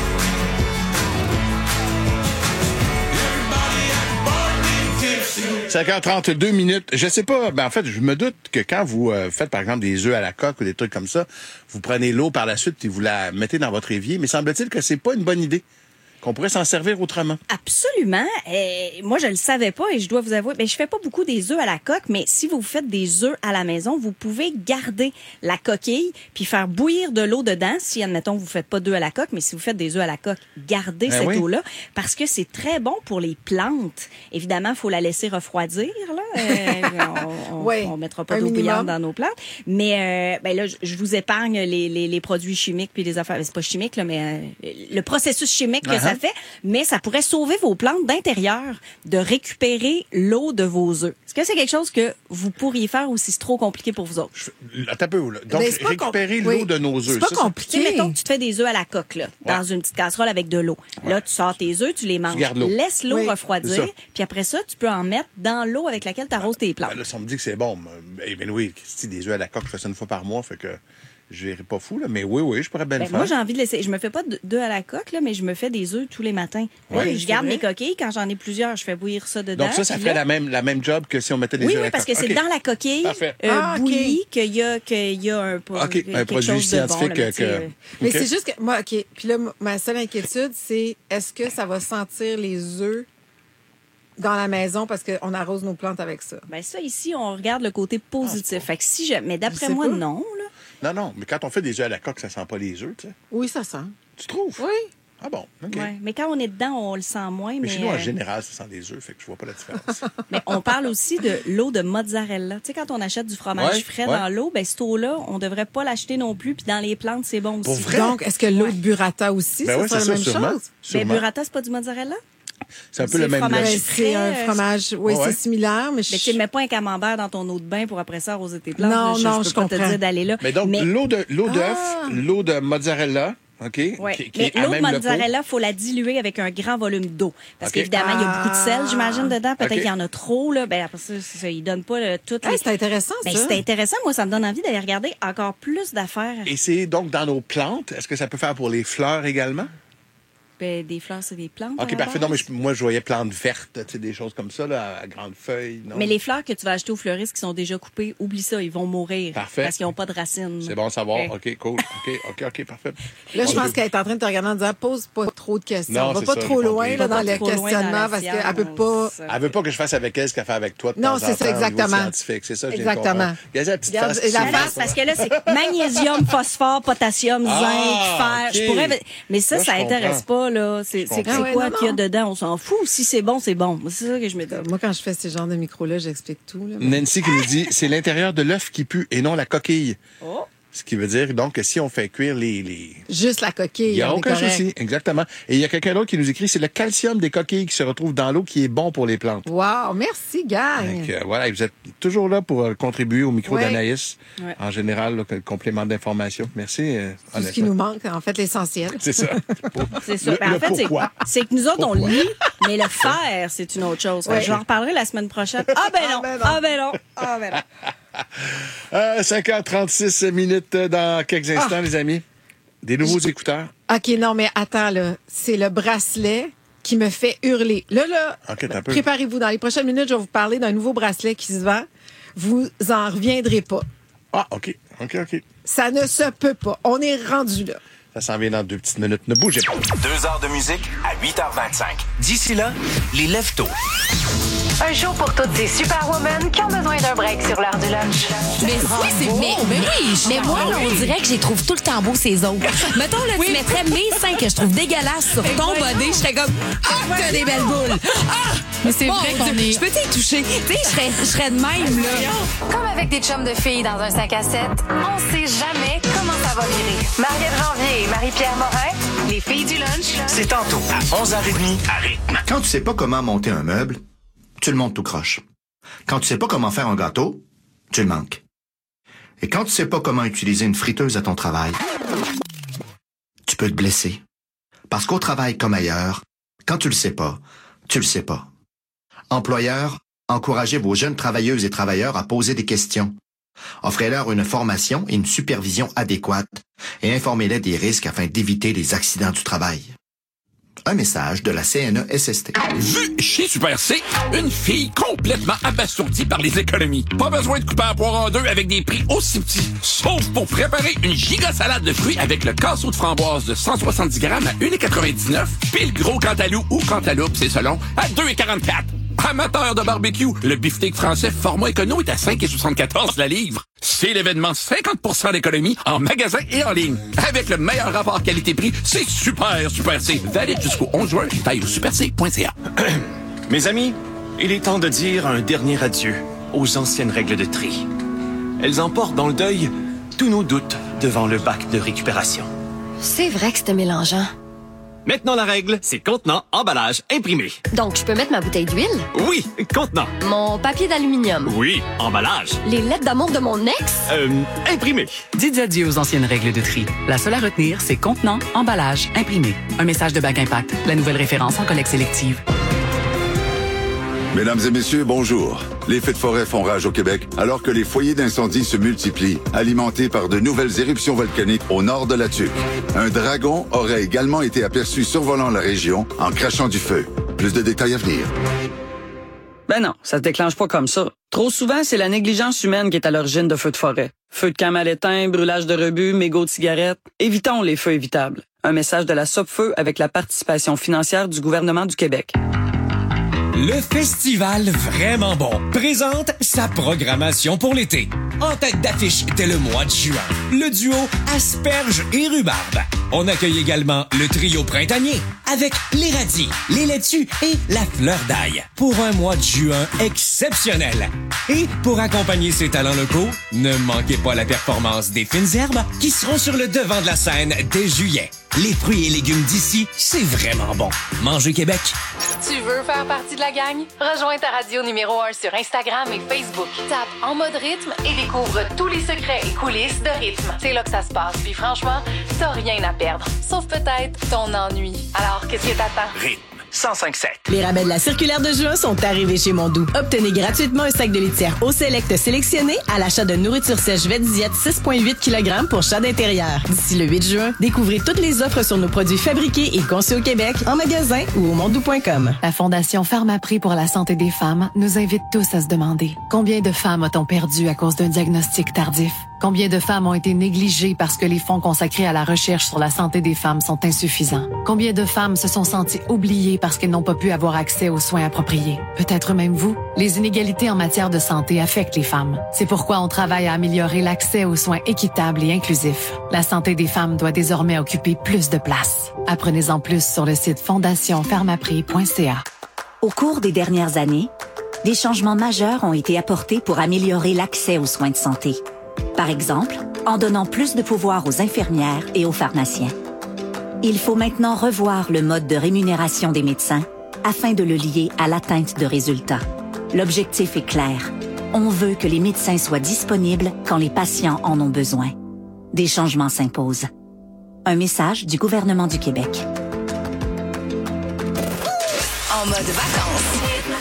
Everybody at the bar getting tipsy. cinq heures trente-deux minutes. Je sais pas, ben en fait, je me doute que quand vous euh, faites, par exemple, des œufs à la coque ou des trucs comme ça, vous prenez l'eau par la suite et vous la mettez dans votre évier, mais semble-t-il que c'est pas une bonne idée, qu'on pourrait s'en servir autrement. Absolument. Et moi, je le savais pas et je dois vous avouer, ben, je fais pas beaucoup des œufs à la coque, mais si vous faites des œufs à la maison, vous pouvez garder la coquille puis faire bouillir de l'eau dedans. Si, admettons, vous faites pas d'œufs à la coque, mais si vous faites des œufs à la coque, gardez Ben cette oui. eau-là parce que c'est très bon pour les plantes. Évidemment, il faut la laisser refroidir, là. Euh, on, on, Oui, on mettra pas un d'eau minimum. bouillante dans nos plantes. Mais, euh, ben là, je, je vous épargne les, les, les produits chimiques puis les affaires. C'est pas chimique, là, mais euh, le processus chimique que Uh-huh. ça fait. Mais ça pourrait sauver vos plantes d'intérieur de récupérer l'eau de vos œufs. Est-ce que c'est quelque chose que vous pourriez faire ou si c'est trop compliqué pour vous autres? Attends un peu, là. Donc, Mais c'est pas récupérer compl- l'eau oui. de nos œufs. C'est pas ça, ça- compliqué. Tu sais, mettons que tu te fais des œufs à la coque, là, dans une petite casserole avec de l'eau. Là, tu sors tes œufs, tu les manges. gardes l'eau. Laisse l'eau Oui, refroidir, c'est ça. puis après ça, tu peux en mettre dans l'eau avec laquelle tu arroses tes plantes. Ben là, ça me dit que c'est bon. Eh bien oui, si des œufs à la coque, je fais ça une fois par mois, fait que je n'irai pas fou, là. Mais oui, oui, je pourrais bien Ben, le faire. moi, j'ai envie de laisser. Je me fais pas de- d'œufs à la coque, là, mais je me fais des œufs tous les matins. Là, Ouais, je c'est garde vrai. mes coquilles. Quand j'en ai plusieurs, je fais bouillir ça dedans. Donc ça, ça puis ferait là- la même, la même job que si on mettait des Oui, œufs à oui, la parce que coque. c'est OK. dans la coquille Parfait. euh, Ah, OK. bouillie qu'il y a, qu'il y a un, OK, quelque un produit chose de bon, scientifique là, que- mais tu sais, euh, Mais OK. c'est juste que moi, OK. Puis là, m- ma seule inquiétude, c'est est-ce que ça va sentir les œufs dans la maison parce qu'on arrose nos plantes avec ça? Ben ça, ici, on regarde le côté positif. Fait que si je... Mais d'après Je sais moi, pas. non. Là. Non, non, mais quand on fait des œufs à la coque, ça sent pas les œufs, tu sais. Oui, ça sent. Tu trouves? Oui. Ah bon, OK. Ouais. Mais quand on est dedans, on le sent moins. Mais Mais, chez nous, en euh, général, ça sent des œufs, fait que je vois pas la différence. mais on parle aussi de l'eau de mozzarella. Tu sais, quand on achète du fromage Ouais, frais ouais. dans l'eau, ben cette eau-là, on devrait pas l'acheter non plus. Puis dans les plantes, c'est bon aussi. Pour vrai? Donc, est-ce que l'eau de burrata aussi, Ben ça oui, sera c'est la ça, même sûrement. chose? Mais Sûrement. burrata, c'est pas du mozzarella? C'est un peu c'est le même fromage logique. frais. C'est un euh, fromage. Oui, Ouais, ouais. c'est similaire, mais, Mais je... tu sais, mets pas un camembert dans ton eau de bain pour après ça arroser tes plantes. Non, là. je, non, je je peux pas te comprends. dire d'aller là. Mais donc, l'eau de l'eau d'œuf, Ah! l'eau de mozzarella, OK? Ouais. Qui, qui Mais est à l'eau de même le pot. mozzarella, il faut la diluer avec un grand volume d'eau. Parce OK. qu'évidemment, il y a beaucoup de sel, j'imagine, dedans. Peut-être OK. qu'il y en a trop. Là. Ben, après ça, c'est ça, il donne pas le, toutes Hey, les... c'est intéressant, Ben, ça. c'est intéressant. Moi, ça me donne envie d'aller regarder encore plus d'affaires. Et c'est donc dans nos plantes. Est-ce que ça peut faire pour les fleurs également? Ben, des fleurs, c'est des plantes. OK, parfait. Non, mais je- moi, je voyais plantes vertes, tu sais, des choses comme ça, là, à grandes feuilles. Non? Mais les fleurs que tu vas acheter au fleuriste qui sont déjà coupées, oublie ça, ils vont mourir. Parfait. Parce qu'ils n'ont pas de racines. C'est bon à savoir. Okay. OK, cool. OK, OK, OK, parfait. Là, je On pense peut- qu'elle est en train de te regarder en disant pose pas trop de questions. Non, On va c'est pas ça, trop j'ai loin compris. là, dans Pas le trop loin dans la questionnement parce science, qu'elle peut pas. Elle veut pas que je fasse avec elle ce qu'elle fait avec toi de Non, temps en c'est ça, temps, au niveau exactement. scientifique. C'est ça, je viens de Exactement. comprendre. Regardez la petite Regarde, face. la qui Non, face, sourit. parce que là, c'est magnésium, phosphore, potassium, zinc, Ah, fer. Je ok. pourrais... Mais ça, Là, ça je intéresse comprends. pas, là. C'est c'est comprends. c'est Ah ouais, quoi non, qu'il y a non. dedans? On s'en fout. Si c'est bon, c'est bon. C'est ça que je me dis. Moi, quand je fais ces genres de micros-là, j'explique tout. Là, mais- Nancy qui nous dit c'est l'intérieur de l'œuf qui pue et non la coquille. Oh. Ce qui veut dire donc que si on fait cuire les. les... Juste la coquille. Il n'y a on est aucun correct. souci, exactement. Et il y a quelqu'un d'autre qui nous écrit c'est le calcium des coquilles qui se retrouve dans l'eau qui est bon pour les plantes. Wow, merci, gang. Donc, euh, voilà, et vous êtes toujours là pour euh, contribuer au micro Ouais. d'Anaïs. Ouais. En général, là, le complément d'information. Merci. euh, Tout ce qui honnêtement. nous manque, en fait, l'essentiel. C'est ça. C'est ça. Le- Ben, en le fait, c'est- pourquoi. c'est que nous autres, on Pourquoi? le lit, mais le faire, c'est une autre chose. Fait que Ouais. Je vais en reparlerai la semaine prochaine. Ah ben non, ah ben non, ah ben non. Euh, cinq heures trente-six minutes dans quelques instants, les amis. Des nouveaux écouteurs. OK, non, mais attends, là. C'est le bracelet qui me fait hurler. Là, là, OK, t'as un peu. préparez-vous. Dans les prochaines minutes, je vais vous parler d'un nouveau bracelet qui se vend. Vous en reviendrez pas. Ah, OK. OK, OK. Ça ne se peut pas. On est rendu là. Ça s'en vient dans deux petites minutes. Ne bougez pas. Deux heures de musique à huit heures vingt-cinq. D'ici là, les lève-tôt. Un show pour toutes ces superwomen qui ont besoin d'un break sur l'heure du lunch. Mais oui, c'est mais, mais oui, mais moi là, on dirait que j'ai trouve tout le temps beau ces autres. Mettons là, tu mettrais mes seins que je trouve dégueulasses sur ton body, je serais comme ah, t'as des belles boules. Ah, mais c'est bon, vrai qu'on Dieu, est je peux t'y toucher. Tu sais, je serais je serais de même là. Comme avec des chums de filles dans un cinq à sept, on sait jamais comment ça va virer. Mariette Janvier et Marie-Pierre Morin, les filles du lunch. C'est tantôt à onze heures trente à rythme. Quand tu sais pas comment monter un meuble, tu le montes tout croche. Quand tu sais pas comment faire un gâteau, tu le manques. Et quand tu sais pas comment utiliser une friteuse à ton travail, tu peux te blesser. Parce qu'au travail comme ailleurs, quand tu le sais pas, tu le sais pas. Employeurs, encouragez vos jeunes travailleuses et travailleurs à poser des questions. Offrez-leur une formation et une supervision adéquate et informez-les des risques afin d'éviter les accidents du travail. Un message de la C N E S S T. Vu chez Super C, une fille complètement abasourdie par les économies. Pas besoin de couper un poire en deux avec des prix aussi petits. Sauf pour préparer une giga salade de fruits avec le casseau de framboise de cent soixante-dix grammes à un virgule quatre-vingt-dix-neuf. Puis le gros cantalou ou cantaloupe, c'est selon, à deux virgule quarante-quatre. Amateur de barbecue, le beefsteak français format écono est à cinq virgule soixante-quatorze la livre. C'est l'événement cinquante pour cent d'économie en magasin et en ligne. Avec le meilleur rapport qualité-prix, c'est super, Super C. Valide jusqu'au onze juin. Taille au super c point c a. Mes amis, il est temps de dire un dernier adieu aux anciennes règles de tri. Elles emportent dans le deuil tous nos doutes devant le bac de récupération. C'est vrai que c'était mélangeant. Maintenant, la règle, c'est contenant, emballage, imprimé. Donc, je peux mettre ma bouteille d'huile? Oui, contenant. Mon papier d'aluminium? Oui, emballage. Les lettres d'amour de mon ex? Euh, imprimé. Dites adieu aux anciennes règles de tri. La seule à retenir, c'est contenant, emballage, imprimé. Un message de Bac Impact, la nouvelle référence en collecte sélective. Mesdames et messieurs, bonjour. Les feux de forêt font rage au Québec alors que les foyers d'incendie se multiplient, alimentés par de nouvelles éruptions volcaniques au nord de la Tuque. Un dragon aurait également été aperçu survolant la région en crachant du feu. Plus de détails à venir. Ben non, ça se déclenche pas comme ça. Trop souvent, c'est la négligence humaine qui est à l'origine de feux de forêt. Feux de camp mal éteints, brûlage de rebut, mégots de cigarettes. Évitons les feux évitables. Un message de la Sopfeu avec la participation financière du gouvernement du Québec. Le festival Vraiment Bon présente sa programmation pour l'été. En tête d'affiche dès le mois de juin, le duo Asperges et Rhubarbe. On accueille également le trio printanier avec les radis, les laitues et la fleur d'ail pour un mois de juin exceptionnel. Et pour accompagner ces talents locaux, ne manquez pas la performance des fines herbes qui seront sur le devant de la scène dès juillet. Les fruits et légumes d'ici, c'est vraiment bon. Manger Québec. Tu veux faire partie de la gang? Rejoins ta radio numéro un sur Instagram et Facebook. Tape En Mode Rythme et découvre tous les secrets et coulisses de rythme. C'est là que ça se passe. Puis franchement, t'as rien à perdre. Sauf peut-être ton ennui. Alors, qu'est-ce que t'attends? Rythme. cent cinq sept. Les rabais de la circulaire de juin sont arrivés chez Mondou. Obtenez gratuitement un sac de litière au Select sélectionné à l'achat de nourriture sèche Vette-Diète six virgule huit kilogrammes pour chat d'intérieur. D'ici le huit juin, découvrez toutes les offres sur nos produits fabriqués et conçus au Québec, en magasin ou au mondou point com. La Fondation Pharmaprix pour la santé des femmes nous invite tous à se demander combien de femmes a-t-on perdu à cause d'un diagnostic tardif? Combien de femmes ont été négligées parce que les fonds consacrés à la recherche sur la santé des femmes sont insuffisants? Combien de femmes se sont senties oubliées parce qu'elles n'ont pas pu avoir accès aux soins appropriés? Peut-être même vous. Les inégalités en matière de santé affectent les femmes. C'est pourquoi on travaille à améliorer l'accès aux soins équitables et inclusifs. La santé des femmes doit désormais occuper plus de place. Apprenez-en plus sur le site fondation pharmaprix point c a. Au cours des dernières années, des changements majeurs ont été apportés pour améliorer l'accès aux soins de santé. Par exemple, en donnant plus de pouvoir aux infirmières et aux pharmaciens. Il faut maintenant revoir le mode de rémunération des médecins afin de le lier à l'atteinte de résultats. L'objectif est clair. On veut que les médecins soient disponibles quand les patients en ont besoin. Des changements s'imposent. Un message du gouvernement du Québec. En mode vacances.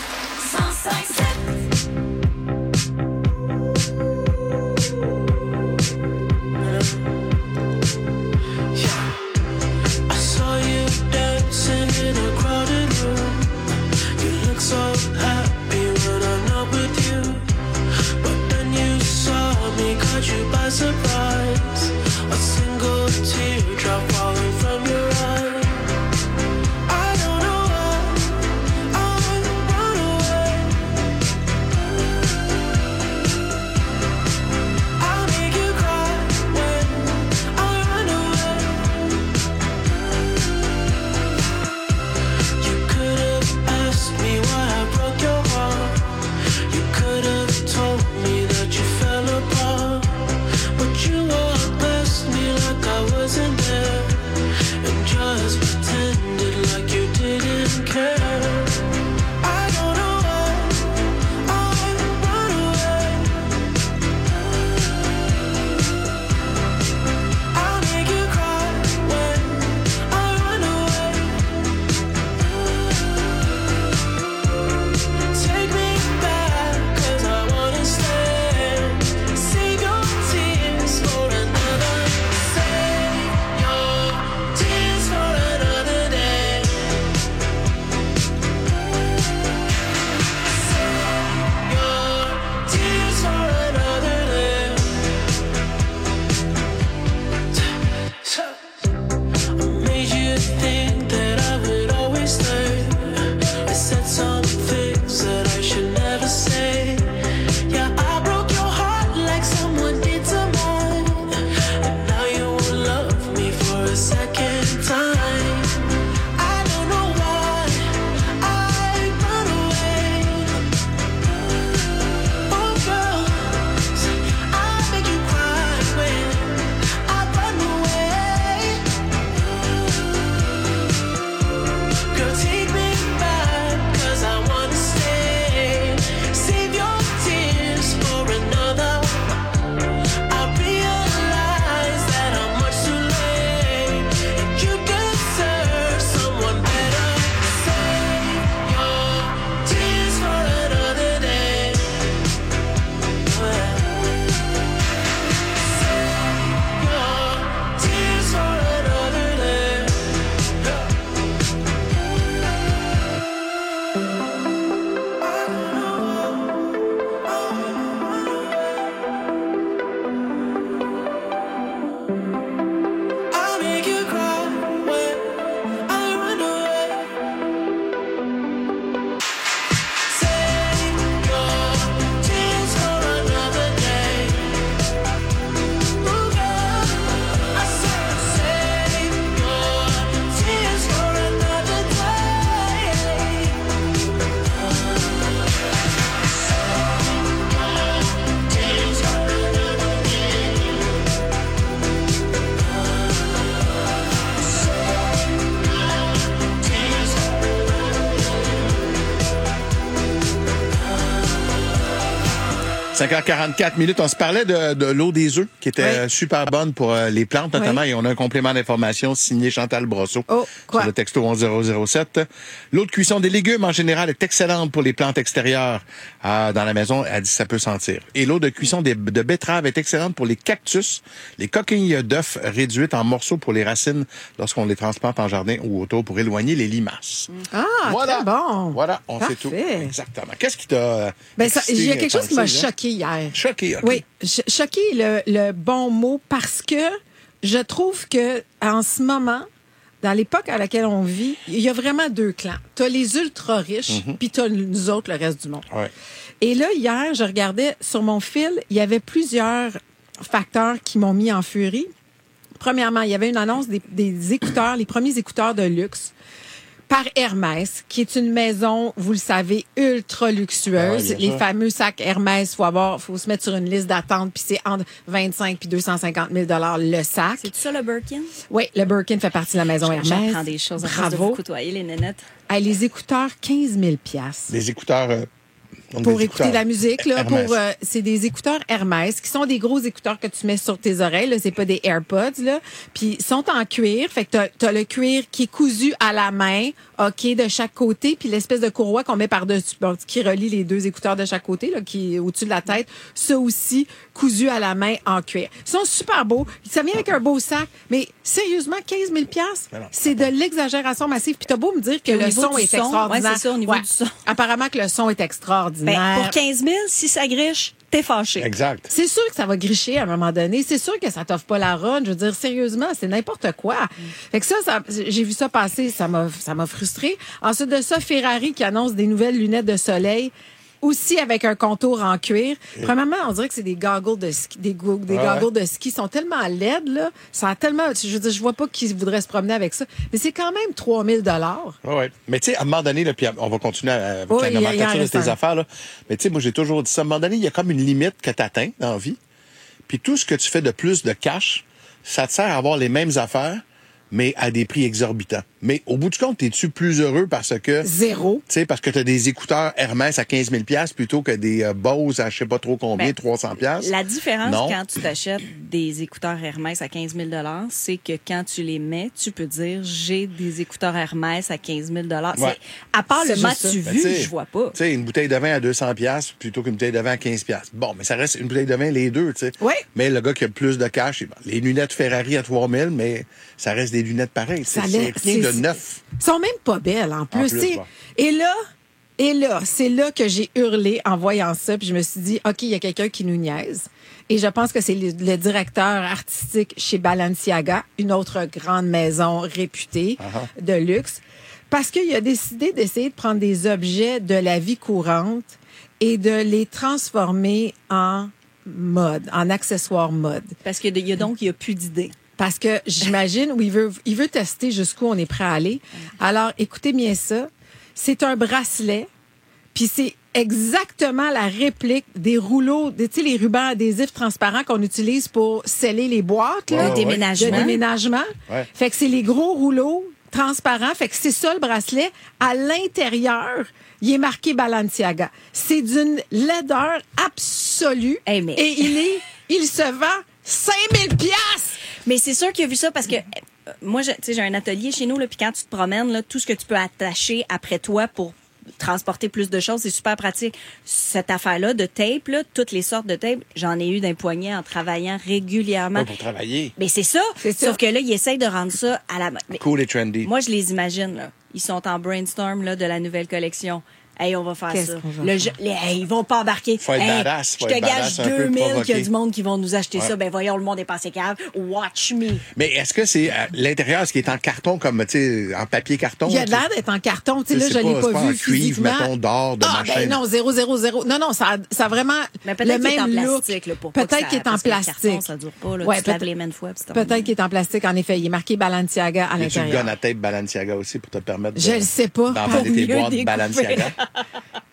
Surprise, a single teardrop falling from your eye. I don't know why I'm cinq heures quarante-quatre minutes. On se parlait de, de l'eau des œufs, qui était Oui. super bonne pour euh, les plantes, notamment. Oui. Et on a un complément d'information signé Chantal Brosseau. Oh, quoi? Sur le texto onze zéro zéro sept. L'eau de cuisson des légumes, en général, est excellente pour les plantes extérieures. Euh, dans la maison, elle dit ça peut sentir. Et l'eau de cuisson des, de betterave est excellente pour les cactus, les coquilles d'œufs réduites en morceaux pour les racines lorsqu'on les transplante en jardin ou autour pour éloigner les limaces. Ah, Voilà. très bon. Voilà, on Parfait. sait tout. Exactement. Qu'est-ce qui t'a... euh, Ben, ça, excité, il y a quelque chose qui m'a pensé, hein? choqué hier. Choqué, OK. Oui, ch- choqué est le, le bon mot parce que je trouve que en ce moment, dans l'époque à laquelle on vit, il y a vraiment deux clans. T'as les ultra riches, Mhm. puis t'as nous autres, le reste du monde. Ouais. Et là, hier, je regardais sur mon fil, il y avait plusieurs facteurs qui m'ont mis en furie. Premièrement, il y avait une annonce des, des écouteurs, les premiers écouteurs de luxe par Hermès, qui est une maison, vous le savez, ultra luxueuse. Ah, bien les sûr. fameux sacs Hermès, faut avoir, faut se mettre sur une liste d'attente, puis c'est entre vingt-cinq puis deux cent cinquante mille dollars le sac. C'est ça le Birkin? Oui, le Birkin fait partie de la maison Hermès. J'apprends des choses à cause de vous Bravo. côtoyer, les nénettes. Hey, les écouteurs, quinze mille piastres. Les écouteurs... euh, donc Pour des écouter écouteurs la musique, là, Hermès. pour euh, c'est des écouteurs Hermès qui sont des gros écouteurs que tu mets sur tes oreilles, là, c'est pas des AirPods là, puis ils sont en cuir, fait que t'as, t'as le cuir qui est cousu à la main, OK, de chaque côté, puis l'espèce de courroie qu'on met par-dessus bon, qui relie les deux écouteurs de chaque côté là, qui est au-dessus de la tête, ça aussi cousu à la main en cuir. Ils sont super beaux, ça vient avec un beau sac, mais sérieusement quinze mille piastres, Mais non, c'est de l'exagération massive, puis t'as beau me dire que Puis au le niveau son du est son, extraordinaire. ouais, c'est ça, au niveau du son. Apparemment que le son est extraordinaire. Ben, pour quinze mille, si ça griche, t'es fâché. Exact. C'est sûr que ça va gricher à un moment donné. C'est sûr que ça t'offre pas la run. Je veux dire, sérieusement, c'est n'importe quoi. Fait que ça, ça j'ai vu ça passer, ça m'a, ça m'a frustré. Ensuite de ça, Ferrari qui annonce des nouvelles lunettes de soleil. Aussi avec un contour en cuir. Et- Premièrement, on dirait que c'est des goggles de ski, des, go- des Ah ouais. goggles de ski. Ils sont tellement laides, là. Ça a tellement, je veux dire, je vois pas qui voudrait se promener avec ça. Mais c'est quand même trois mille dollars. Ouais, ouais. Mais tu sais, à un moment donné, là, puis on va continuer avec Oui, la il y a- il y a nomenclature de reste tes un. affaires. Là. Mais tu sais, moi, j'ai toujours dit ça. À un moment donné, il y a comme une limite que tu atteins dans la vie. Puis tout ce que tu fais de plus de cash, ça te sert à avoir les mêmes affaires, mais à des prix exorbitants. Mais au bout du compte, es-tu plus heureux parce que... Zéro. Tu sais, parce que tu as des écouteurs Hermès à quinze mille piastres plutôt que des euh, Bose à je sais pas trop combien, Ben, trois cents piastres. La différence Non. quand tu t'achètes des écouteurs Hermès à quinze mille c'est que quand tu les mets, tu peux dire j'ai des écouteurs Hermès à quinze mille Ouais. À part C'est le juste ça. matu Ben, vu, tu sais, je vois pas. Tu sais, une bouteille de vin à deux cents piastres plutôt qu'une bouteille de vin à quinze piastres. Bon, mais ça reste une bouteille de vin, les deux, tu sais. Oui. Mais le gars qui a plus de cash, bon, les lunettes Ferrari à trois mille, mais ça reste des lunettes pareilles. C'est Ça c'est l'est- rien de c'est- neuf. Ils sont même pas belles, en plus. plus, tu sais. bon. Et là, et là, c'est là que j'ai hurlé en voyant ça. Puis je me suis dit, OK, il y a quelqu'un qui nous niaise. Et je pense que c'est le, le directeur artistique chez Balenciaga, une autre grande maison réputée Uh-huh. de luxe. Parce qu'il a décidé d'essayer de prendre des objets de la vie courante et de les transformer en mode, en accessoires mode. Parce qu'il y a donc, il n'y a plus d'idées. Parce que j'imagine où il veut, il veut tester jusqu'où on est prêt à aller. Alors, écoutez bien ça. C'est un bracelet, puis c'est exactement la réplique des rouleaux, des, tu sais, les rubans adhésifs transparents qu'on utilise pour sceller les boîtes, là, Le déménagement. de déménagement. Ouais. Fait que c'est les gros rouleaux transparents. Fait que c'est ça le bracelet. À l'intérieur, il est marqué Balenciaga. C'est d'une laideur absolue. Hey, mais- Et il est, il se vend cinq mille piastres. Mais c'est sûr qu'il a vu ça parce que euh, moi, je- tu sais, j'ai un atelier chez nous, là, puis quand tu te promènes, là, tout ce que tu peux attacher après toi pour transporter plus de choses, c'est super pratique. Cette affaire-là de tape, là, toutes les sortes de tape, j'en ai eu d'un poignet en travaillant régulièrement. Ouais, pour travailler. Mais c'est ça. C'est ça. Sauf que là, ils essayent de rendre ça à la... mais Cool et trendy. moi, je les imagine, là. Ils sont en brainstorm, là, de la nouvelle collection. Hey, on va faire Qu'est-ce ça. qu'on va Le faire? jeu- les- hey, ils vont pas embarquer. Faut être Hey, badass, faut je te être gage badass, un peu deux mille qu'il y a provoqué. du monde qui vont nous acheter Ouais. ça. Ben voyons, le monde est passé cave. Watch me. Mais est-ce que c'est à l'intérieur, ce qui est en carton, comme, tu sais, en papier carton? Il y a de l'air d'être en carton. Tu sais, là, C'est je l'ai pas- pas, c'est pas vu en cuivre, physiquement. mettons, d'or, de ah, machin. ben non, zéro, zéro, zéro. Non, non, ça a, ça a vraiment Mais le peut-être qu'il est en même look. plastique, là, pour pas que Peut-être ça- qu'il est en parce que le carton, plastique. ça dure pas, là. Ouais, Tu te laves peut- les mains une fois, puis c'est Peut-être terminé. qu'il est en plastique, en effet. Il est marqué Balenciaga à Y a-tu le l'intérieur. gun à tape Balenciaga aussi pour te permettre de, Je le sais pas. d'emballer Pour tes mieux boîtes découper. Balenciaga?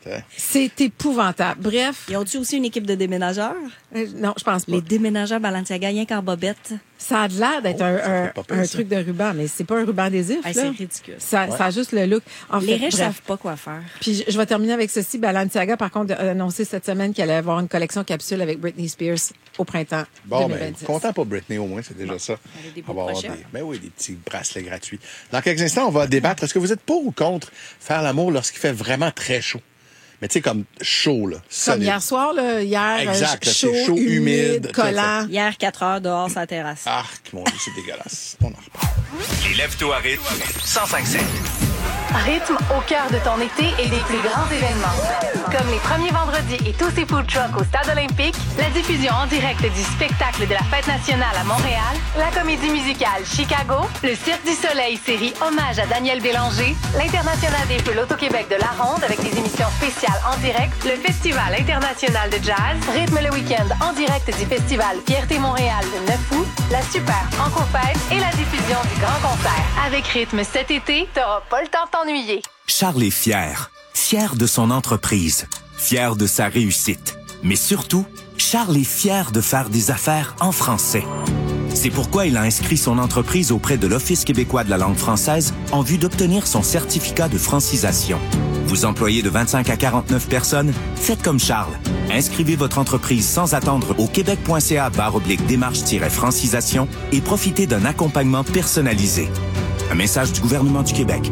C'est épouvantable. Bref. Ils ont-tu aussi une équipe de déménageurs? Euh, non, je pense pas. Les déménageurs Balenciaga, rien qu'en bobette. Ça a l'air d'être Oh, un, ça un, fait pas peur, un ça. truc de ruban, mais c'est pas un ruban adhésif. Hey, là. c'est ridicule. Ça, Ouais. ça a juste le look. En Les fait, riches bref. savent pas quoi faire. Puis je, je vais terminer avec ceci. Balenciaga, par contre, a annoncé cette semaine qu'elle allait avoir une collection capsule avec Britney Spears au printemps Bon, deux mille ben, vingt-dix. content pour Britney, au moins, c'est déjà ça. Elle a des On beaux va avoir projets. des, ben oui, des petits bracelets gratuits. Dans quelques instants, on va débattre. Est-ce que vous êtes pour ou contre faire l'amour lorsqu'il fait vraiment très chaud? Mais tu sais, comme chaud, là. Comme solide. hier soir, là, hier, Exact, euh, là, chaud, c'est chaud, humide, humide, collant. Hier, quatre heures dehors sur la terrasse. Arc, mon Dieu, c'est dégueulasse. On en reparle. Les lève-toi à rythme. cent cinq sept. Rythme au cœur de ton été et des plus grands événements. Comme les premiers vendredis et tous ces food trucks au Stade olympique, la diffusion en direct du spectacle de la Fête nationale à Montréal, la comédie musicale Chicago, le Cirque du Soleil série Hommage à Daniel Bélanger, l'International des Feux L'Auto-Québec de la Ronde avec des émissions spéciales en direct, le Festival international de jazz, Rythme le week-end en direct du Festival Fierté Montréal le neuf août, la Super Franco-Fête et la diffusion du Grand Concert. Avec Rythme cet été, t'auras pas le temps de t'ennuyer. Charles est fier. Fier de son entreprise. Fier de sa réussite. Mais surtout, Charles est fier de faire des affaires en français. C'est pourquoi il a inscrit son entreprise auprès de l'Office québécois de la langue française en vue d'obtenir son certificat de francisation. Vous employez de vingt-cinq à quarante-neuf personnes? Faites comme Charles. Inscrivez votre entreprise sans attendre au québec.ca barre oblique démarche-francisation et profitez d'un accompagnement personnalisé. Un message du gouvernement du Québec.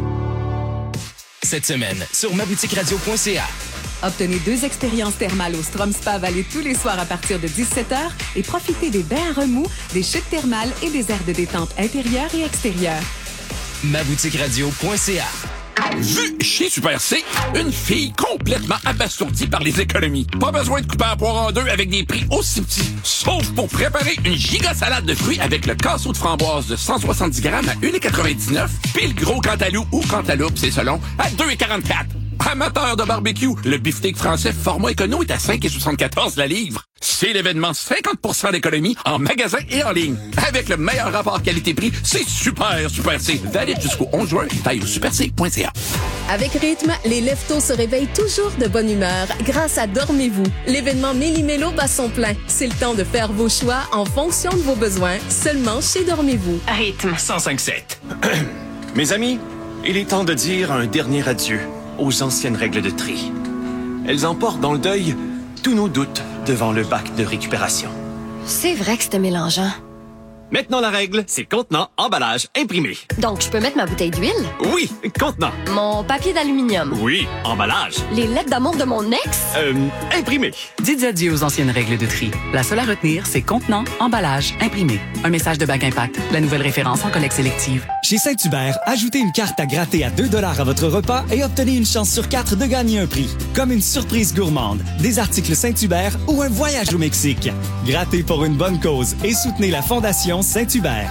Cette semaine, sur ma boutique radio point c a. Obtenez deux expériences thermales au Strom Spa Valley tous les soirs à partir de dix-sept heures et profitez des bains à remous, des chutes thermales et des aires de détente intérieures et extérieures. ma boutique radio point c a. Vu chez Super C, une fille complètement abasourdie par les économies. Pas besoin de couper à poire en deux avec des prix aussi petits. Sauf pour préparer une giga salade de fruits avec le casseau de framboise de cent soixante-dix grammes à un virgule quatre-vingt-dix-neuf, puis le gros cantalou ou cantaloupe, c'est selon, à deux virgule quarante-quatre. Amateur de barbecue, le beefsteak français format écono est à cinq virgule soixante-quatorze la livre. C'est l'événement cinquante pour cent d'économie en magasin et en ligne. Avec le meilleur rapport qualité-prix, c'est super, Super C. Valide jusqu'au onze juin, taille au super c point c a. Avec Rythme, les leftos se réveillent toujours de bonne humeur grâce à Dormez-vous. L'événement Méli-Mélo bat son plein. C'est le temps de faire vos choix en fonction de vos besoins, seulement chez Dormez-vous. Rythme cent cinq sept. Mes amis, il est temps de dire un dernier adieu aux anciennes règles de tri. Elles emportent dans le deuil tous nos doutes devant le bac de récupération. C'est vrai que c'était mélangeant. Maintenant, la règle, c'est contenant, emballage, imprimé. Donc, je peux mettre ma bouteille d'huile? Oui, contenant. Mon papier d'aluminium? Oui, emballage. Les lettres d'amour de mon ex? Euh, imprimé. Dites adieu aux anciennes règles de tri. La seule à retenir, c'est contenant, emballage, imprimé. Un message de Bac Impact, la nouvelle référence en collecte sélective. Chez Saint-Hubert, ajoutez une carte à gratter à deux dollars à votre repas et obtenez une chance sur quatre de gagner un prix. Comme une surprise gourmande, des articles Saint-Hubert ou un voyage au Mexique. Grattez pour une bonne cause et soutenez la Fondation Saint-Hubert.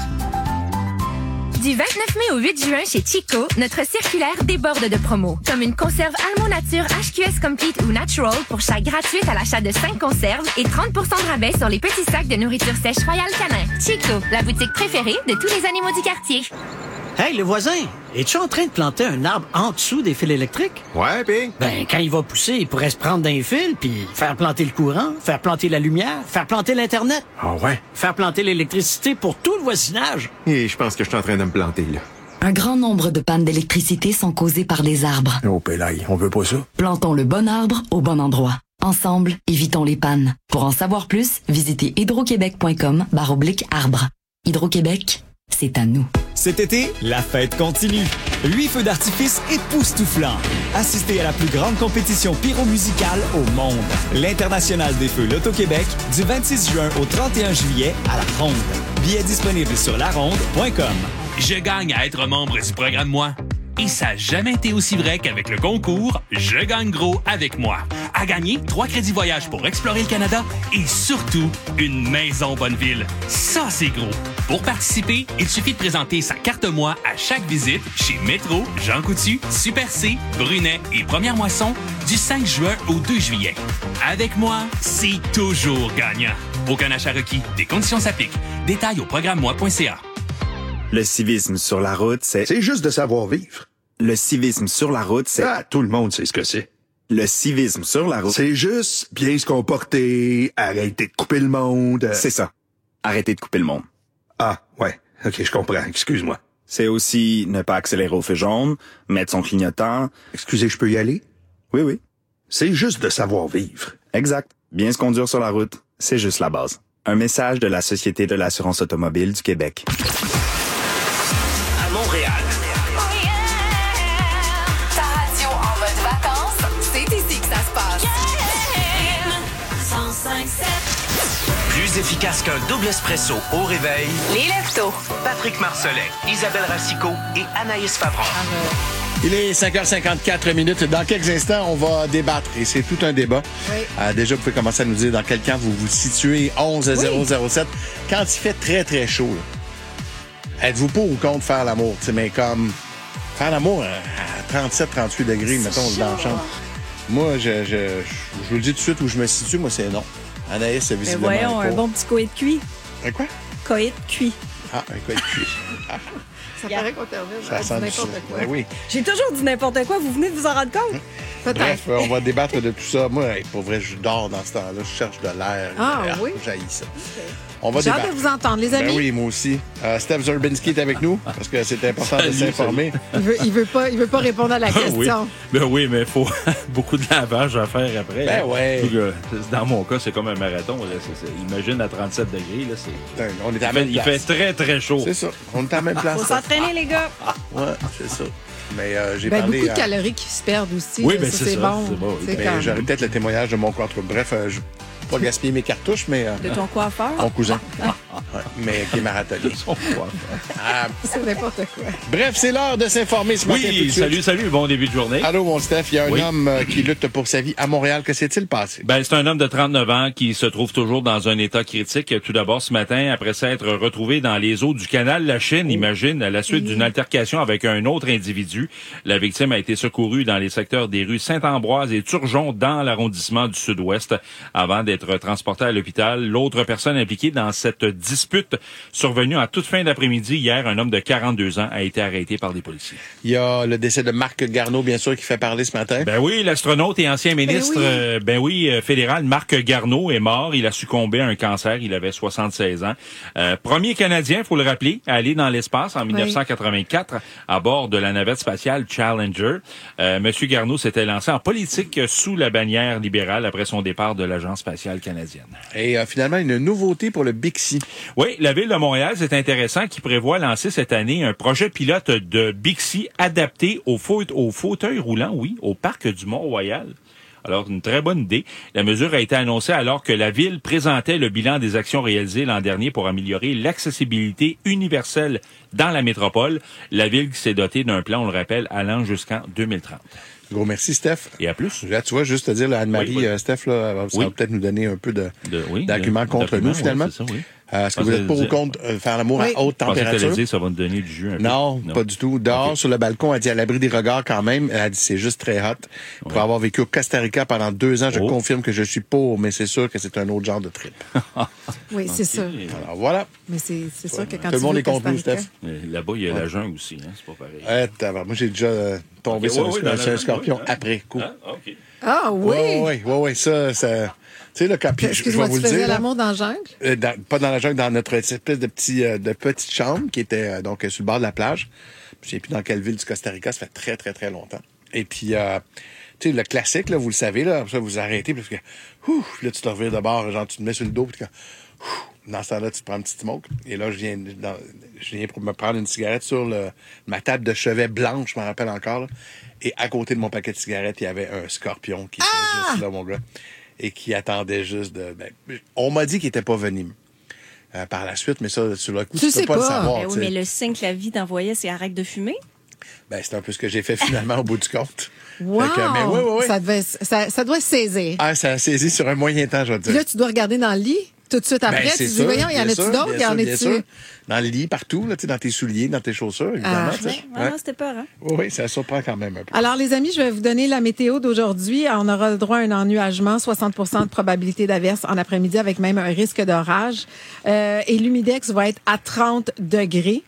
Du vingt-neuf mai au huit juin chez Chico, notre circulaire déborde de promos. Comme une conserve Almo Nature H Q S Complete ou Natural pour chaque gratuite à l'achat de cinq conserves et trente pour cent de rabais sur les petits sacs de nourriture sèche Royal Canin. Chico, la boutique préférée de tous les animaux du quartier. Hey, le voisin, es-tu en train de planter un arbre en dessous des fils électriques? Ouais, pis? Ben, quand il va pousser, il pourrait se prendre d'un fil, puis faire planter le courant, faire planter la lumière, faire planter l'Internet. Ah ouais? Faire planter l'électricité pour tout le voisinage. Et je pense que je suis en train de me planter, là. Un grand nombre de pannes d'électricité sont causées par les arbres. Oh, pélaille, on veut pas ça. Plantons le bon arbre au bon endroit. Ensemble, évitons les pannes. Pour en savoir plus, visitez hydroquebec.com barre oblique arbre. Hydro-Québec, c'est à nous. Cet été, la fête continue. Huit feux d'artifice époustouflants. Assistez à la plus grande compétition pyromusicale au monde. L'International des Feux L'Auto-Québec, du vingt-six juin au trente et un juillet à La Ronde. Billets disponibles sur la ronde point com. Je gagne à être membre du programme Moi. Et ça n'a jamais été aussi vrai qu'avec le concours Je gagne gros avec moi. À gagner, trois crédits voyage pour explorer le Canada et surtout, une maison Bonneville. Ça, c'est gros. Pour participer, il suffit de présenter sa carte Moi à chaque visite chez Métro, Jean Coutu, Super C, Brunet et Première Moisson du cinq juin au deux juillet. Avec moi, c'est toujours gagnant. Aucun achat requis. Des conditions s'appliquent. Détails au programme moi point c a. Le civisme sur la route, c'est... C'est juste de savoir vivre. Le civisme sur la route, c'est... Ah, tout le monde sait ce que c'est. Le civisme sur la route. C'est juste bien se comporter, arrêter de couper le monde. C'est ça. Arrêter de couper le monde. Ah, ouais. OK, je comprends. Excuse-moi. C'est aussi ne pas accélérer au feu jaune, mettre son clignotant. Excusez, je peux y aller? Oui, oui. C'est juste de savoir vivre. Exact. Bien se conduire sur la route, c'est juste la base. Un message de la Société de l'assurance automobile du Québec. À Montréal. Ta radio en mode vacances, c'est ici que ça se passe. cent cinq sept. Plus efficace qu'un double espresso au réveil. Les Leftos. Patrick Marcellet, Isabelle Racicot et Anaïs Favron. Il est cinq heures cinquante-quatre minutes. Dans quelques instants, on va débattre. Et c'est tout un débat. Oui. Euh, déjà, vous pouvez commencer à nous dire dans quel camp vous vous situez. onze zéro zéro sept. Quand il fait très, très chaud, là, êtes-vous pour ou contre faire l'amour? T'sais, mais comme faire l'amour à trente-sept trente-huit degrés, mettons, dans la chambre. Moi, je, je, je, je vous le dis tout de suite où je me situe. Moi, c'est non. Anaïs, c'est Mais visiblement voyons, un pas. bon petit coït cuit. Un quoi? Coït cuit. Ah, un coït cuit. Ah, Ça paraît qu'on termine ça à sent du n'importe ça. quoi. Ben oui. J'ai toujours dit n'importe quoi. Vous venez de vous en rendre compte? Bref, on va débattre de tout ça. Moi, hey, pour vrai, je dors dans ce temps-là. Je cherche de l'air. Ah, Ah, oui? j'haïs ça. On va J'ai hâte débattre. de vous entendre, les amis. Ben oui, moi aussi. Euh, Steph Zurbinski est avec nous parce que c'est important de Salut, s'informer. Il veut, il veut pas, il veut pas répondre à la Oui. question. Ben oui, mais il faut beaucoup de lavage à faire après. Ben hein. ouais. Donc, euh, dans mon cas, c'est comme un marathon. Là. C'est, c'est, imagine à trente-sept degrés. Là, c'est... On est à la il, fait, même il place. fait très, très chaud. C'est ça. On est à la même place. Faut s'entraîner, les gars. Ouais, c'est ça. Mais euh, j'ai Ben, parlé... beaucoup de à- calories qui se perdent aussi. Oui, là, ben, ça, c'est c'est ça. bon. C'est bon, oui. C'est Mais quand- j'aurais peut-être le témoignage de mon contre. Bref, euh, je pas gaspiller mes cartouches, mais... euh, De ton coiffeur. mon cousin. Ouais, mais qui est marathonnier. Ah, C'est n'importe quoi. bref, c'est l'heure de s'informer ce matin. tout de Oui, suite. salut, salut. Bon début de journée. Allô, mon Steph. Il y a un Oui. homme euh, qui lutte pour sa vie à Montréal. Que s'est-il passé? Ben, c'est un homme de trente-neuf ans qui se trouve toujours dans un état critique. Tout d'abord, ce matin, après s'être retrouvé dans les eaux du canal La Chine, imagine, à la suite d'une altercation avec un autre individu. La victime a été secourue dans les secteurs des rues Saint-Ambroise et Turgeon dans l'arrondissement du Sud-Ouest avant d'être transportée à l'hôpital. L'autre personne impliquée dans cette dispute survenue en toute fin d'après-midi hier, un homme de quarante-deux ans a été arrêté par des policiers. Il y a le décès de Marc Garneau, bien sûr, qui fait parler ce matin. Ben oui, l'astronaute et ancien ministre, oui. euh, ben oui, euh, fédéral, Marc Garneau est mort. Il a succombé à un cancer. Il avait soixante-seize ans. Euh, premier Canadien, faut le rappeler, à aller dans l'espace en dix-neuf cent quatre-vingt-quatre à bord de la navette spatiale Challenger. Euh, Monsieur Garneau s'était lancé en politique sous la bannière libérale après son départ de l'Agence spatiale canadienne. Et euh, finalement, une nouveauté pour le Bixi. Oui, la Ville de Montréal, c'est intéressant, qui prévoit lancer cette année un projet pilote de Bixi adapté au, faute, au fauteuil roulant, oui, au parc du Mont-Royal. Alors, une très bonne idée. La mesure a été annoncée alors que la Ville présentait le bilan des actions réalisées l'an dernier pour améliorer l'accessibilité universelle dans la métropole. La Ville qui s'est dotée d'un plan, on le rappelle, allant jusqu'en deux mille trente. Gros merci, Steph. Et à plus. Là, tu vois, juste te dire, là, Anne-Marie, Oui, oui. euh, Steph, là, ça Oui. va peut-être nous donner un peu de, De, oui, d'arguments de- contre d'arguments, nous, finalement. oui, c'est ça, oui. Euh, est-ce que Ah, vous c'est- êtes pour ou c'est- contre euh, faire l'amour Oui. à haute Je pensais que t'allais température? dire, ça va nous donner du jus un peu. Non, Non. pas du tout. Dehors, Ok. sur le balcon, elle dit à l'abri des regards quand même. Elle a dit c'est juste très hot. Pour Ouais. avoir vécu au Costa Rica pendant deux ans, je Oh. confirme que je suis pour, mais c'est sûr que c'est un autre genre de trip. Oui, c'est ça. Alors voilà. Mais c'est, c'est sûr que quand Tout le tu monde vas est au contre nous, Costa Rica- Steph. Euh, Là-bas, il y a la jungle aussi, hein, c'est pas pareil. Eh, tabarnak. Moi, j'ai déjà euh, tombé Ok, sur ouais, un, ouais, dans la sur un jungle, scorpion oui, après coup. Ah, OK. Ah oui! Oui, oui, oui, oui, ça, ça... Tu sais, là, quand... puis je- je vais Excuse-moi, vous tu le faisais dire, là, l'amour dans la jungle? euh, dans- pas dans la jungle, dans notre espèce de, petit, euh, de petite chambre qui était euh, donc euh, sur le bord de la plage. Je sais plus dans quelle ville du Costa Rica, ça fait très, très, très longtemps. Et puis, euh, tu sais, le classique, là, vous le savez, là, après ça, vous arrêtez, parce que, ouf, là, tu te revires de bord, genre, tu te mets sur le dos, puis que, ouf, dans ce temps-là, tu te prends un petit smoke. Et là, je viens, dans- je viens pour me prendre une cigarette sur le, ma table de chevet blanche, je m'en rappelle encore, là. Et à côté de mon paquet de cigarettes, il y avait un scorpion qui était Ah! juste là, mon gars, et qui attendait juste de... Ben, on m'a dit qu'il était pas venimeux. Euh, par la suite, mais ça, sur le coup, Tu tu, sais peux pas, pas. le savoir. Ben oui, tu sais. mais le signe que la vie t'envoyait, c'est arrête de fumer. Ben, c'est un peu ce que j'ai fait finalement au bout du compte. Wow! Fait que, mais oui, oui, oui. Ça, devait, ça, ça doit se saisir. Ah, ça a saisi sur un moyen temps, je vais te Puis dire. là, tu dois regarder dans le lit tout de suite après. Ben, tu c'est te dis, sûr, voyons, il y en bien a-tu sûr, d'autres? bien Il y en sûr, bien a-tu? sûr. Dans le lit, partout, là, tu sais, dans tes souliers, dans tes chaussures, évidemment. Ah, tu sais. Ouais, ouais, Ouais. non, c'était peur, hein? Oui, oui, ça surprend quand même un peu. Alors, les amis, je vais vous donner la météo d'aujourd'hui. On aura le droit à un ennuagement, soixante pour cent de probabilité d'averse en après-midi avec même un risque d'orage. Euh, et l'humidex va être à trente degrés.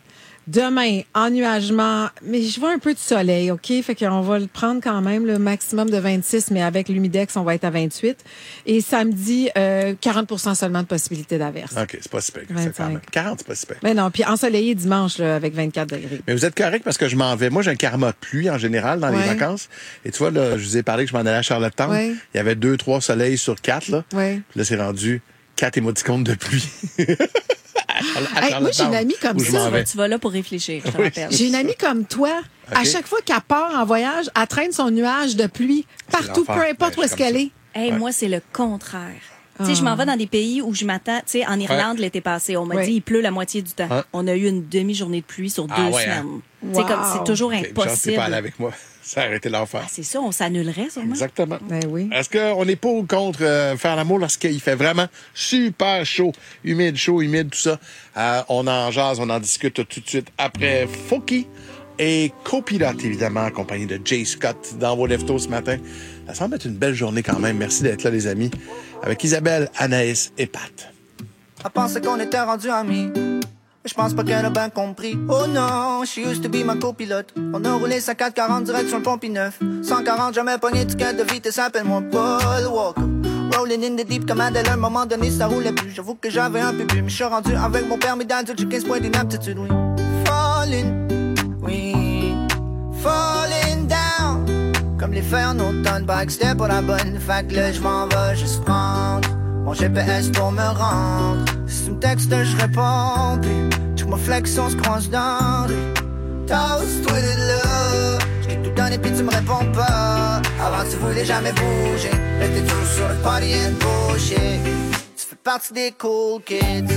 Demain, ennuagement, mais je vois un peu de soleil, OK? Fait qu'on va le prendre quand même, le maximum de vingt-six, mais avec l'humidex, on va être à vingt-huit. Et samedi, euh, quarante pour cent seulement de possibilité d'averse. OK, c'est pas si pire que ça, quand même. quarante, c'est pas si pire. Mais non, puis ensoleillé dimanche, là, avec vingt-quatre degrés. Mais vous êtes correct parce que je m'en vais. Moi, j'ai un karma de pluie en général dans ouais. les vacances. Et tu vois, là, je vous ai parlé que je m'en allais à Charlottetown. Ouais. Il y avait deux, trois soleils sur quatre, là. Ouais. Là, c'est rendu quatre émoticônes de pluie. Hey, moi, j'ai une amie comme ça. Tu vas là pour réfléchir, je te oui. rappelle. J'ai une amie comme toi. Okay. À chaque fois qu'elle part en voyage, elle traîne son nuage de pluie partout, peu importe où est-ce qu'elle est. Hey, ouais. Moi, c'est le contraire. Tu sais, je m'en vais dans des pays où je m'attends. Tu sais, en Irlande, ouais. l'été passé, on m'a ouais. dit il pleut la moitié du temps. Ouais. On a eu une demi-journée de pluie sur deux ah, ouais, semaines. Hein? Wow. Comme, c'est toujours okay, impossible. Je ne pas aller avec moi. Ça a arrêté l'enfer. Ah, c'est ça, on s'annulerait sûrement. Exactement. Ben oui. Est-ce qu'on est pour ou contre euh, faire l'amour lorsqu'il fait vraiment super chaud, humide, chaud, humide, tout ça? Euh, on en jase, on en discute tout de suite après Fouki et Copilote, évidemment, accompagné de Jay Scott dans vos leftos ce matin. Ça semble être une belle journée quand même. Merci d'être là, les amis. Avec Isabelle, Anaïs et Pat. Elle pensait qu'on était rendus amis. Je pense pas qu'elle a bien compris. Oh non, she used to be ma copilote. On a roulé sa quatre quarante direct sur le Pont-P neuf. cent quarante, jamais pogné ticket de vitesse, appelle-moi Paul Walker. Rolling in the deep comme Adèle, à un moment donné ça roulait plus. J'avoue que j'avais un peu bu, mais je suis rendu avec mon permis d'adulte, j'ai quinze points d'inaptitude, oui. Falling, oui, falling down. Comme les fers en automne, pas que c'était pour la bonne. Fait que là je m'en vais juste prendre mon G P S pour me rendre. Si tu me textes, je réponds. Puis check ma flex, on se croise dans rue. Toast, toi de là. J't'ai tout donné, puis tu me réponds pas. Avant, tu voulais jamais bouger. Là, t'es toujours sur le party and bullshit. Tu fais partie des cool kids.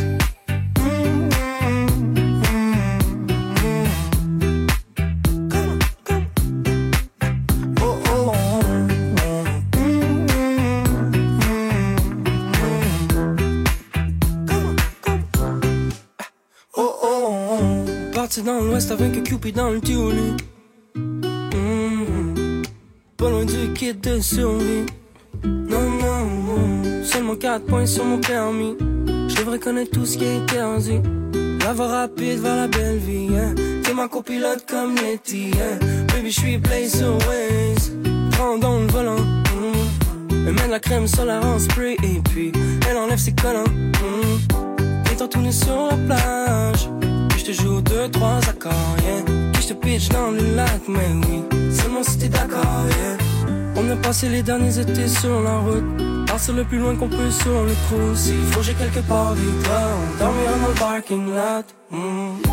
Parti dans l'ouest avec un Cupid dans le tunnel. Mmh. Pas loin du kit de survie. Non, non, non. Seulement quatre points sur mon permis. Je devrais connaître tout ce qui est interdit. La voie rapide vers la belle vie, hein. T'es ma copilote comme Letty, hein. Baby, j'suis place sur Waze. Prends dans le volant, mmh. Elle met de la crème solaire en spray. Et puis, elle enlève ses collants, mmh. Et t'en tournes sur la plage. Je te joue deux, trois accords, yeah. Puis je te pitch dans le lac, mais oui, seulement si t'es d'accord, yeah. On a passé les derniers étés sur la route. Partir le plus loin qu'on peut sur le cruise. S'il faut j'ai quelque part vite, on dormira dans le parking lot. Mm.